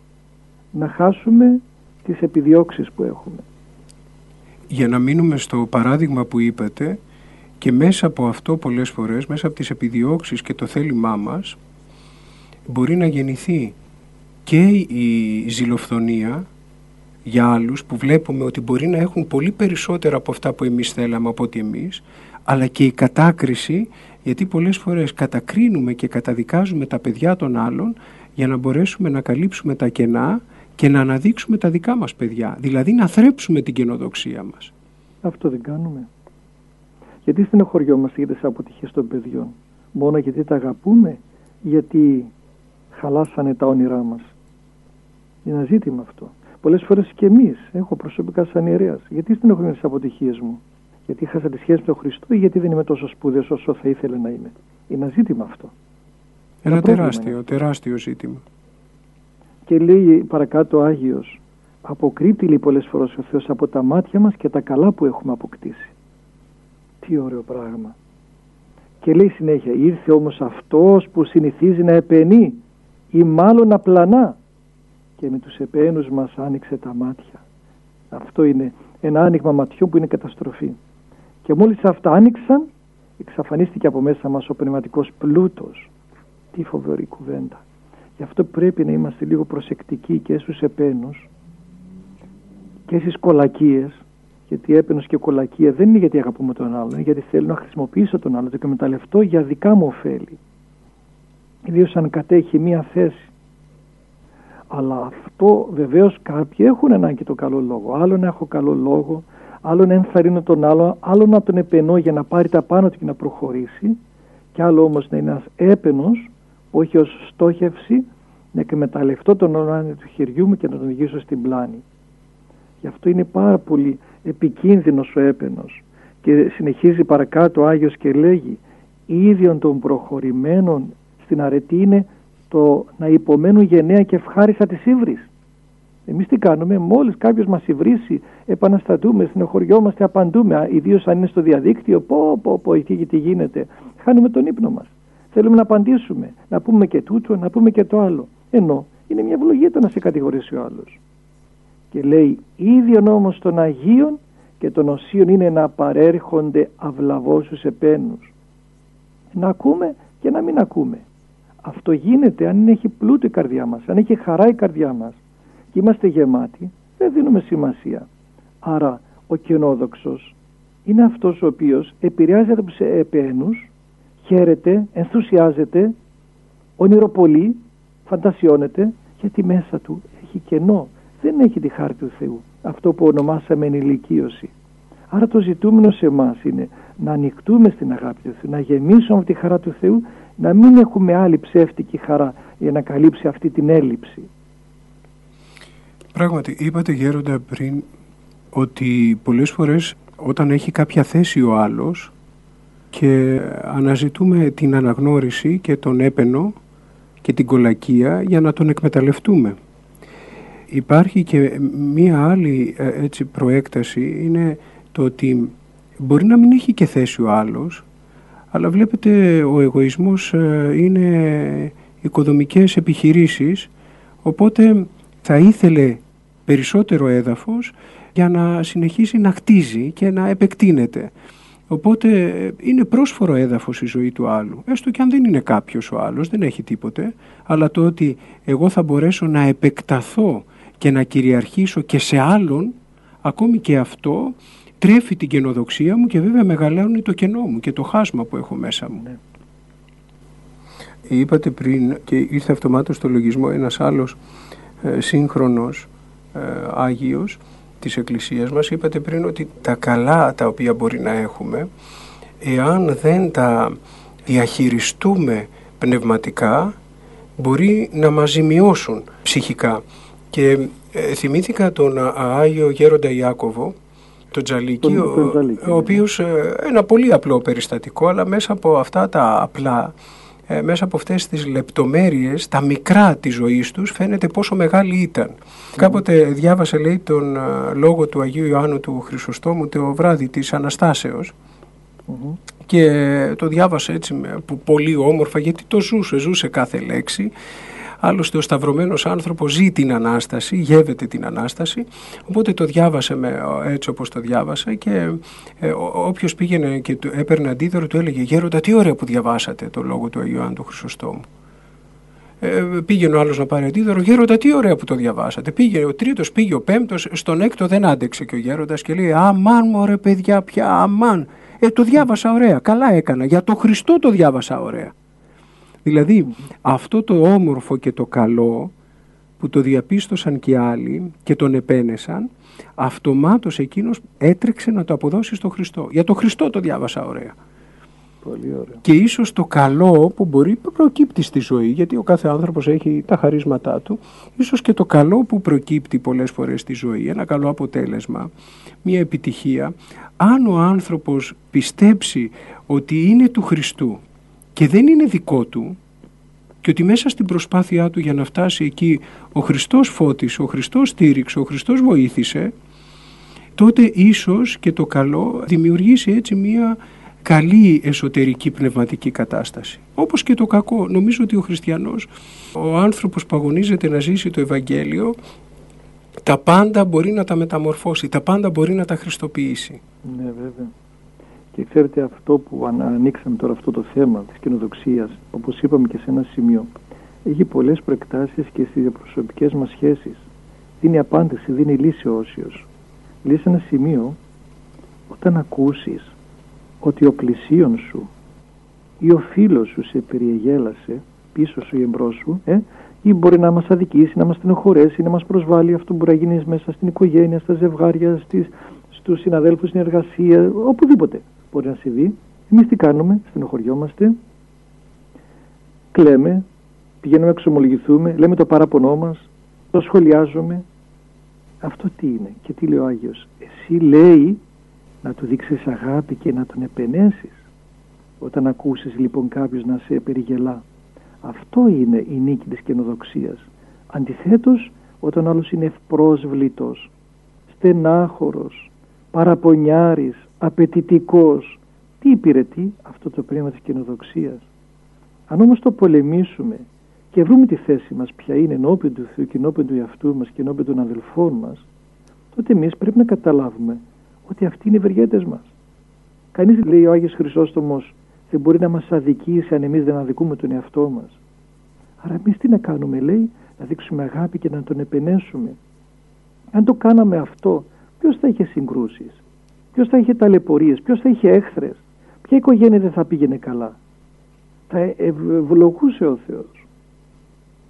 να χάσουμε τις επιδιώξεις που έχουμε. Για να μείνουμε στο παράδειγμα που είπατε, και μέσα από αυτό πολλές φορές, μέσα από τις επιδιώξεις και το θέλημά μας, μπορεί να γεννηθεί και η ζηλοφθονία για άλλους που βλέπουμε ότι μπορεί να έχουν πολύ περισσότερα από αυτά που εμείς θέλαμε από ότι εμείς, αλλά και η κατάκριση, γιατί πολλές φορές κατακρίνουμε και καταδικάζουμε τα παιδιά των άλλων για να μπορέσουμε να καλύψουμε τα κενά και να αναδείξουμε τα δικά μας παιδιά, δηλαδή να θρέψουμε την καινοδοξία μας. Αυτό δεν κάνουμε. Γιατί στενοχωριόμαστε για τις αποτυχίες των παιδιών? Μόνο γιατί τα αγαπούμε, γιατί χαλάσανε τα όνειρά μας? Είναι ένα ζήτημα αυτό. Πολλές φορές και εμείς, έχω προσωπικά σαν ιερέας, γιατί στενοχωριόμαι τις αποτυχίες μου? Γιατί χάσα τη σχέση με τον Χριστό ή γιατί δεν είμαι τόσο σπουδαίος όσο θα ήθελε να είμαι? Είναι ένα ζήτημα αυτό. Ένα τεράστιο, τεράστιο ζήτημα. Και λέει παρακάτω ο Άγιος, αποκρύπτει λέει πολλές φορές ο Θεός από τα μάτια μας και τα καλά που έχουμε αποκτήσει. Τι ωραίο πράγμα. Και λέει συνέχεια, ήρθε όμως αυτός που συνηθίζει να επενεί ή μάλλον να πλανά και με τους επένους μας άνοιξε τα μάτια. Αυτό είναι ένα άνοιγμα ματιών που είναι καταστροφή. Και μόλις αυτά άνοιξαν, εξαφανίστηκε από μέσα μας ο πνευματικός πλούτος. Τι φοβερή κουβέντα. Γι' αυτό πρέπει να είμαστε λίγο προσεκτικοί και στους επένους και στις κολακίες, γιατί έπαινος και κολακία δεν είναι γιατί αγαπούμε τον άλλον, είναι γιατί θέλω να χρησιμοποιήσω τον άλλον, το εκμεταλλευτώ για δικά μου ωφέλη. Ιδίως αν κατέχει μία θέση. Αλλά αυτό βεβαίως κάποιοι έχουν ανάγκη το καλό λόγο. Άλλο να έχω καλό λόγο, άλλο να ενθαρρύνω τον άλλο, άλλο να τον επενώ για να πάρει τα πάνω του και να προχωρήσει, και άλλο όμως να είναι ένας έπαινος που έχει ως στόχευση να εκμεταλλευτώ τον ουράνιο του χεριού μου και να τον γυρίσω στην πλάνη. Γι' αυτό είναι πάρα πολύ επικίνδυνος ο έπαινος. Και συνεχίζει παρακάτω ο Άγιος και λέγει, ίδιον των προχωρημένων στην αρετή είναι το να υπομένουν γενναία και ευχάριστα της ύβρις. Εμείς τι κάνουμε? Μόλις κάποιος μας υβρίσει, επαναστατούμε, στενοχωριόμαστε, απαντούμε, ιδίως αν είναι στο διαδίκτυο, πω πω πω εκεί τι γίνεται, χάνουμε τον ύπνο μας. Θέλουμε να απαντήσουμε, να πούμε και τούτο, να πούμε και το άλλο. Ενώ είναι μια ευλογία το να σε κατηγορήσει ο άλλος. Και λέει, ίδιον όμως των Αγίων και των Οσίων είναι να παρέρχονται αυλαβώς στους επένους. Να ακούμε και να μην ακούμε. Αυτό γίνεται αν έχει πλούτο η καρδιά μας, αν έχει χαρά η καρδιά μας και είμαστε γεμάτοι, δεν δίνουμε σημασία. Άρα ο καινόδοξος είναι αυτός ο οποίος επηρεάζεται από τους επένους, χαίρεται, ενθουσιάζεται, ονειροπολεί, φαντασιώνεται, γιατί μέσα του έχει κενό, δεν έχει τη χάρη του Θεού, αυτό που ονομάσαμε ενηλικίωση. Άρα το ζητούμενο σε εμάς είναι να ανοιχτούμε στην αγάπη του Θεού, να γεμίσουμε από τη χαρά του Θεού, να μην έχουμε άλλη ψεύτικη χαρά για να καλύψει αυτή την έλλειψη. Πράγματι, είπατε γέροντα πριν ότι πολλές φορές όταν έχει κάποια θέση ο άλλος και αναζητούμε την αναγνώριση και τον έπαινο και την κολακία για να τον εκμεταλλευτούμε. Υπάρχει και μία άλλη έτσι προέκταση, είναι το ότι μπορεί να μην έχει και θέση ο άλλος, αλλά βλέπετε ο εγωισμός είναι οικοδομικές επιχειρήσεις, οπότε θα ήθελε περισσότερο έδαφος για να συνεχίσει να χτίζει και να επεκτείνεται. Οπότε είναι πρόσφορο έδαφος η ζωή του άλλου, έστω και αν δεν είναι κάποιος ο άλλος, δεν έχει τίποτε, αλλά το ότι εγώ θα μπορέσω να επεκταθώ και να κυριαρχήσω και σε άλλον, ακόμη και αυτό τρέφει την καινοδοξία μου και βέβαια μεγαλώνει το κενό μου και το χάσμα που έχω μέσα μου. Ναι. Είπατε πριν και ήρθε αυτομάτως στο λογισμό ένας άλλος ε, σύγχρονος ε, Άγιος της Εκκλησίας μας. Είπατε πριν ότι τα καλά τα οποία μπορεί να έχουμε, εάν δεν τα διαχειριστούμε πνευματικά, μπορεί να μας ζημιώσουν ψυχικά. Και ε, θυμήθηκα τον α, Άγιο Γέροντα Ιάκωβο, τον Τζαλίκη, ο, ο, ο οποίος ε, ένα πολύ απλό περιστατικό, αλλά μέσα από αυτά τα απλά, ε, μέσα από αυτές τις λεπτομέρειες, τα μικρά της ζωής τους, φαίνεται πόσο μεγάλη ήταν. Mm. Κάποτε διάβασε, λέει, τον α, λόγο του Αγίου Ιωάννου του Χρυσοστόμου το βράδυ της Αναστάσεως, mm-hmm. και το διάβασε έτσι πολύ όμορφα, γιατί το ζούσε, ζούσε κάθε λέξη. Άλλωστε ο σταυρωμένος άνθρωπος ζει την Ανάσταση, γεύεται την Ανάσταση, οπότε το διάβασε με, έτσι όπως το διάβασε, και ε, όποιος πήγαινε και του έπαιρνε αντίδωρο του έλεγε «Γέροντα, τι ωραία που διαβάσατε το λόγο του Αγίου Ιωάννου του Χρυσοστόμου». Ε, πήγαινε ο άλλος να πάρει αντίδωρο «Γέροντα, τι ωραία που το διαβάσατε». Πήγε ο τρίτος, πήγε ο πέμπτος, στον έκτο δεν άντεξε και ο γέροντας και λέει «Αμάν μωρέ παιδιά πια, αμάν, ε, το διάβασα ωραία, καλά έκανα, για το Χριστό το διάβασα ωραία». Δηλαδή αυτό το όμορφο και το καλό που το διαπίστωσαν και άλλοι και τον επένεσαν, αυτομάτως εκείνος έτρεξε να το αποδώσει στο Χριστό. Για το Χριστό το διάβασα ωραία. Πολύ ωραία. Και ίσως το καλό που μπορεί που προκύπτει στη ζωή, γιατί ο κάθε άνθρωπος έχει τα χαρίσματά του, ίσως και το καλό που προκύπτει πολλές φορές στη ζωή, ένα καλό αποτέλεσμα, μια επιτυχία, αν ο άνθρωπος πιστέψει ότι είναι του Χριστού και δεν είναι δικό του, και ότι μέσα στην προσπάθειά του για να φτάσει εκεί ο Χριστός φώτισε, ο Χριστός στήριξε, ο Χριστός βοήθησε, τότε ίσως και το καλό δημιουργήσει έτσι μια καλή εσωτερική πνευματική κατάσταση. Όπως και το κακό. Νομίζω ότι ο χριστιανός, ο άνθρωπος που αγωνίζεται να ζήσει το Ευαγγέλιο, τα πάντα μπορεί να τα μεταμορφώσει, τα πάντα μπορεί να τα χριστοποιήσει. Ναι, βέβαια. Και ξέρετε, αυτό που ανοίξαμε τώρα, αυτό το θέμα της καινοδοξίας, όπως είπαμε και σε ένα σημείο, έχει πολλές προεκτάσεις και στις διαπροσωπικές μας σχέσεις. Δίνει απάντηση, δίνει λύση ο Όσιος. Λέει σε ένα σημείο, όταν ακούσεις ότι ο πλησίον σου ή ο φίλος σου σε περιεγέλασε πίσω σου ή εμπρός σου, ε, ή μπορεί να μας αδικήσει, να μας στενοχωρέσει, να μας προσβάλλει, αυτό μπορεί να γίνει μέσα στην οικογένεια, στα ζευγάρια, στις, στους συναδέλφους στην εργασία, οπουδήποτε μπορεί να συμβεί. Εμείς τι κάνουμε? Στενοχωριόμαστε, κλαίμε, πηγαίνουμε να εξομολογηθούμε, λέμε το παράπονό μας, το σχολιάζουμε. Αυτό τι είναι? Και τι λέει ο Άγιος? Εσύ, λέει, να του δείξεις αγάπη και να τον επενέσεις. Όταν ακούσεις λοιπόν κάποιος να σε περιγελά, αυτό είναι η νίκη της καινοδοξίας. Αντιθέτως, όταν άλλος είναι ευπρόσβλητος, στενάχωρος, παραπονιάρης, απαιτητικός, τι υπηρετεί? Αυτό το πνεύμα της καινοδοξίας. Αν όμως το πολεμήσουμε και βρούμε τη θέση μας ποια είναι ενώπιον του Θεού και ενώπιον του εαυτού μας και ενώπιον των αδελφών μας, τότε εμείς πρέπει να καταλάβουμε ότι αυτοί είναι οι ευεργέτες μας. Κανείς, λέει ο Άγιος Χρυσόστομος, δεν μπορεί να μας αδικήσει αν εμείς δεν αδικούμε τον εαυτό μας. Άρα εμείς τι να κάνουμε, λέει? Να δείξουμε αγάπη και να τον επενέσουμε. Αν το κάναμε αυτό, ποιος θα είχε συγκρούσεις? Ποιος θα είχε ταλαιπωρίες? Ποιος θα είχε έχθρες? Ποια οικογένεια δεν θα πήγαινε καλά? Θα ευλογούσε ο Θεός.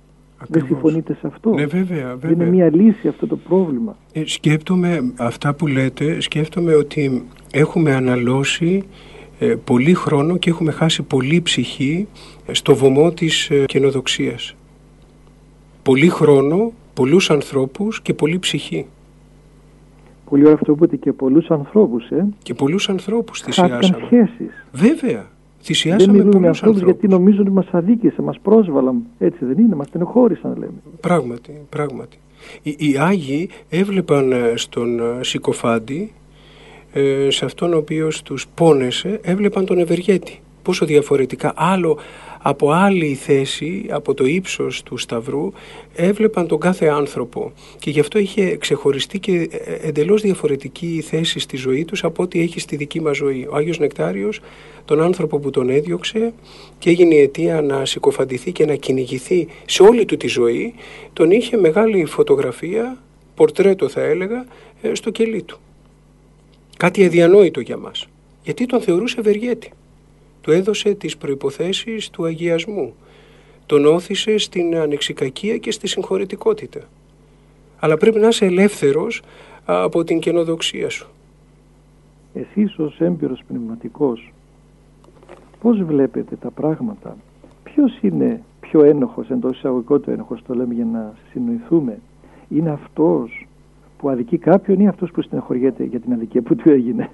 Δεν συμφωνείτε σε αυτό? Ναι, βέβαια, βέβαια. Δεν είναι μια λύση αυτό το πρόβλημα? Ε, σκέφτομαι αυτά που λέτε, σκέφτομαι ότι έχουμε αναλώσει ε, πολύ χρόνο και έχουμε χάσει πολύ ψυχή στο βωμό της ε, καινοδοξίας. Πολύ χρόνο, πολλούς ανθρώπους και πολύ ψυχή. Πολύ ωραίο αυτό που είπατε, και πολλούς ανθρώπους. Ε. Και πολλούς ανθρώπους θυσιάσαμε. Χάθηκαν σχέσεις. Βέβαια. Θυσιάσαμε δεν μιλούμε πολλούς ανθρώπους, ανθρώπους. γιατί νομίζουν ότι μας αδίκησαν, μας πρόσβαλαν. Έτσι δεν είναι? Μας στενοχώρησαν, λέμε. Πράγματι, πράγματι. Οι, οι Άγιοι έβλεπαν στον συκοφάντη, ε, σε αυτόν ο οποίος τους πόνεσε, έβλεπαν τον ευεργέτη. Πόσο διαφορετικά, άλλο από άλλη θέση, από το ύψος του Σταυρού, έβλεπαν τον κάθε άνθρωπο. Και γι' αυτό είχε ξεχωριστεί και εντελώς διαφορετική θέση στη ζωή τους από ό,τι έχει στη δική μας ζωή. Ο Άγιος Νεκτάριος, τον άνθρωπο που τον έδιωξε και έγινε η αιτία να συκοφαντηθεί και να κυνηγηθεί σε όλη του τη ζωή, τον είχε μεγάλη φωτογραφία, πορτρέτο θα έλεγα, στο κελί του. Κάτι αδιανόητο για μας, γιατί τον θεωρούσε ευεργέτη. Του έδωσε τις προϋποθέσεις του αγιασμού. Τον όθησε στην ανεξικακία και στη συγχωρητικότητα. Αλλά πρέπει να είσαι ελεύθερος από την καινοδοξία σου. Εσείς ως έμπειρος πνευματικός, πώς βλέπετε τα πράγματα? Ποιος είναι πιο ένοχος, εντός εισαγωγικών το ένοχος, το λέμε για να συνοηθούμε? Είναι αυτός που αδικεί κάποιον ή αυτός που στεναχωριέται για την αδικία που του έγινε?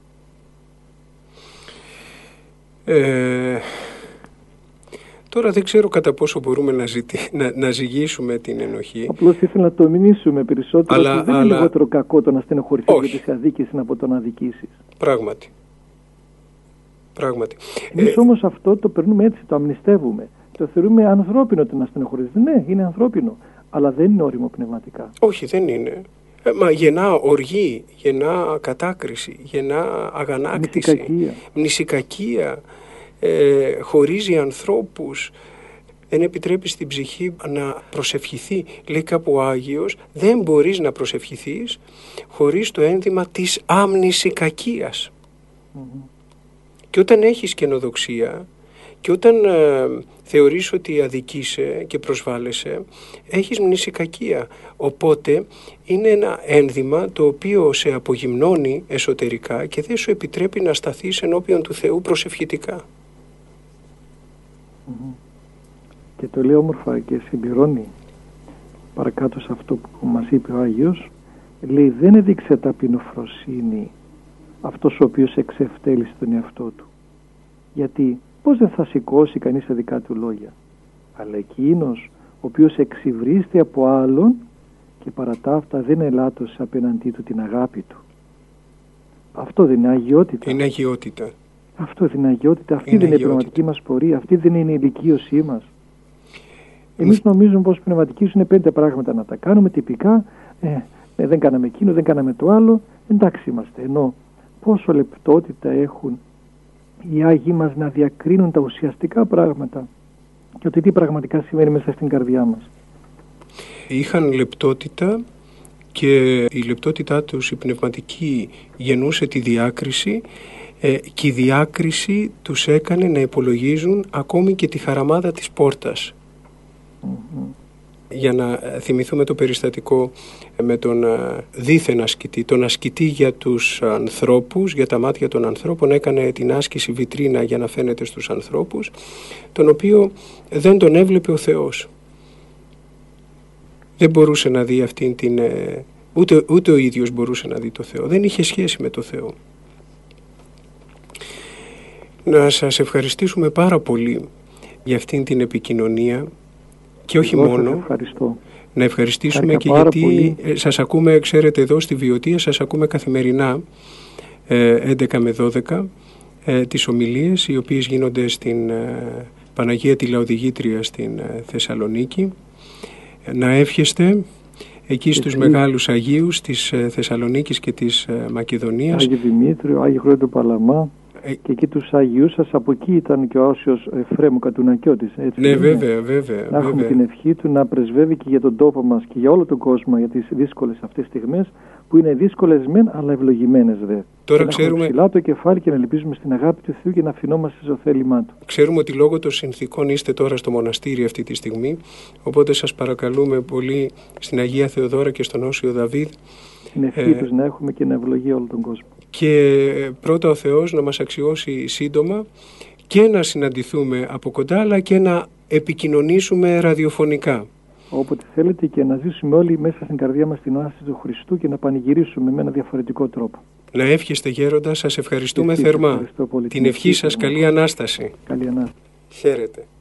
Ε, τώρα δεν ξέρω κατά πόσο μπορούμε να, ζητη, να, να ζυγίσουμε την ενοχή. Απλώς ήθελα να το μηνύσουμε περισσότερο, αλλά, ότι δεν αλλά... είναι λιγότερο κακό το να στενοχωρηθεί για τις αδίκες από το να αδικήσεις. Πράγματι. Πράγματι. Εμείς ε... όμως αυτό το περνούμε έτσι, το αμνηστεύουμε. Το θεωρούμε ανθρώπινο το να στενοχωρηθεί. Ναι, είναι ανθρώπινο, αλλά δεν είναι όριμο πνευματικά. Όχι, δεν είναι. Ε, μα γεννά οργή, γεννά κατάκριση, γεννά αγανάκτηση, μνησικακία, μνησικακία ε, χωρίζει ανθρώπους, δεν επιτρέπει στην ψυχή να προσευχηθεί. Λέει κάπου ο Άγιος, δεν μπορείς να προσευχηθείς χωρίς το ένδυμα της αμνησικακίας. Mm-hmm. Και όταν έχεις καινοδοξία και όταν ε, θεωρείς ότι αδικείσαι και προσβάλλεσαι, έχεις μνησικακία. Οπότε είναι ένα ένδυμα το οποίο σε απογυμνώνει εσωτερικά και δεν σου επιτρέπει να σταθείς ενώπιον του Θεού προσευχητικά. Mm-hmm. Και το λέει όμορφα και συμπληρώνει παρακάτω σε αυτό που μας είπε ο Άγιος. Λέει, δεν έδειξε ταπεινοφροσύνη αυτός ο οποίος εξευτέλισε τον εαυτό του. Γιατί πώς δεν θα σηκώσει κανείς τα δικά του λόγια? Αλλά εκείνος ο οποίος εξυβρίστη από άλλον και παρά τα αυτά δεν ελάττωσε απέναντί του την αγάπη του. Αυτό δεν είναι αγιότητα? Είναι αγιότητα. Αυτό δεν είναι αγιότητα. Αυτή είναι δεν είναι η αγιότητα. πνευματική μας πορεία. Αυτή δεν είναι η ηλικίωσή μας. Εμείς νομίζουμε πως πνευματική σου είναι πέντε πράγματα να τα κάνουμε τυπικά. Ε, ε, δεν κάναμε εκείνο, δεν κάναμε το άλλο. Εντάξει είμαστε. Ενώ πόσο λεπτότητα έχουν οι Άγιοι μας να διακρίνουν τα ουσιαστικά πράγματα και ότι τι πραγματικά συμβαίνει μέσα στην καρδιά μας. Είχαν λεπτότητα και η λεπτότητά τους, η πνευματική, γεννούσε τη διάκριση ε, και η διάκριση τους έκανε να υπολογίζουν ακόμη και τη χαραμάδα της πόρτας. Mm-hmm. Για να θυμηθούμε το περιστατικό με τον δίθεν ασκητή. Τον ασκητή για τους ανθρώπους, για τα μάτια των ανθρώπων, έκανε την άσκηση βιτρίνα για να φαίνεται στους ανθρώπους, τον οποίο δεν τον έβλεπε ο Θεός. Δεν μπορούσε να δει αυτήν την... Ούτε, ούτε ο ίδιος μπορούσε να δει το Θεό. Δεν είχε σχέση με το Θεό. Να σας ευχαριστήσουμε πάρα πολύ για αυτήν την επικοινωνία. Και όχι Εγώ μόνο, ευχαριστώ. Να ευχαριστήσουμε Χάρηκα και γιατί πολύ. σας ακούμε, ξέρετε, εδώ στη Βιωτία, σας ακούμε καθημερινά έντεκα με δώδεκα τις ομιλίες οι οποίες γίνονται στην Παναγία τη Λαοδηγήτρια στην Θεσσαλονίκη. Να εύχεστε εκεί στους Εσύ. μεγάλους Αγίους της Θεσσαλονίκης και της Μακεδονίας. Άγιο Δημήτριο, Άγιο Χρόνο του Παλαμά. Και εκεί τους Αγίους σας, από εκεί ήταν και ο Όσιος Εφραίμου Κατουνακιώτης. Έτσι, ναι, είναι. βέβαια, βέβαια. Να έχουμε βέβαια. την ευχή του να πρεσβεύει και για τον τόπο μας και για όλο τον κόσμο, για τις δύσκολες αυτές στιγμές, που είναι δύσκολες μεν, αλλά ευλογημένες δε. Τώρα και ξέρουμε... να έχουμε ψηλά το κεφάλι και να ελπίζουμε στην αγάπη του Θεού και να αφινόμαστε στο θέλημά του. Ξέρουμε ότι λόγω των συνθήκων είστε τώρα στο μοναστήρι αυτή τη στιγμή, οπότε σας παρακαλούμε πολύ στην Αγία Θεοδόρα και στον Όσιο Δαβίδ την ευχή ε, τους να έχουμε και να ευλογεί όλο τον κόσμο. Και πρώτα ο Θεός να μας αξιώσει σύντομα και να συναντηθούμε από κοντά, αλλά και να επικοινωνήσουμε ραδιοφωνικά. Όποτε θέλετε, και να ζήσουμε όλοι μέσα στην καρδιά μας την οάση του Χριστού και να πανηγυρίσουμε με ένα διαφορετικό τρόπο. Να εύχεστε γέροντα, σας ευχαριστούμε Ευχή, θερμά. Την ευχή σας, καλή Ανάσταση. Καλή Ανάσταση. Χαίρετε.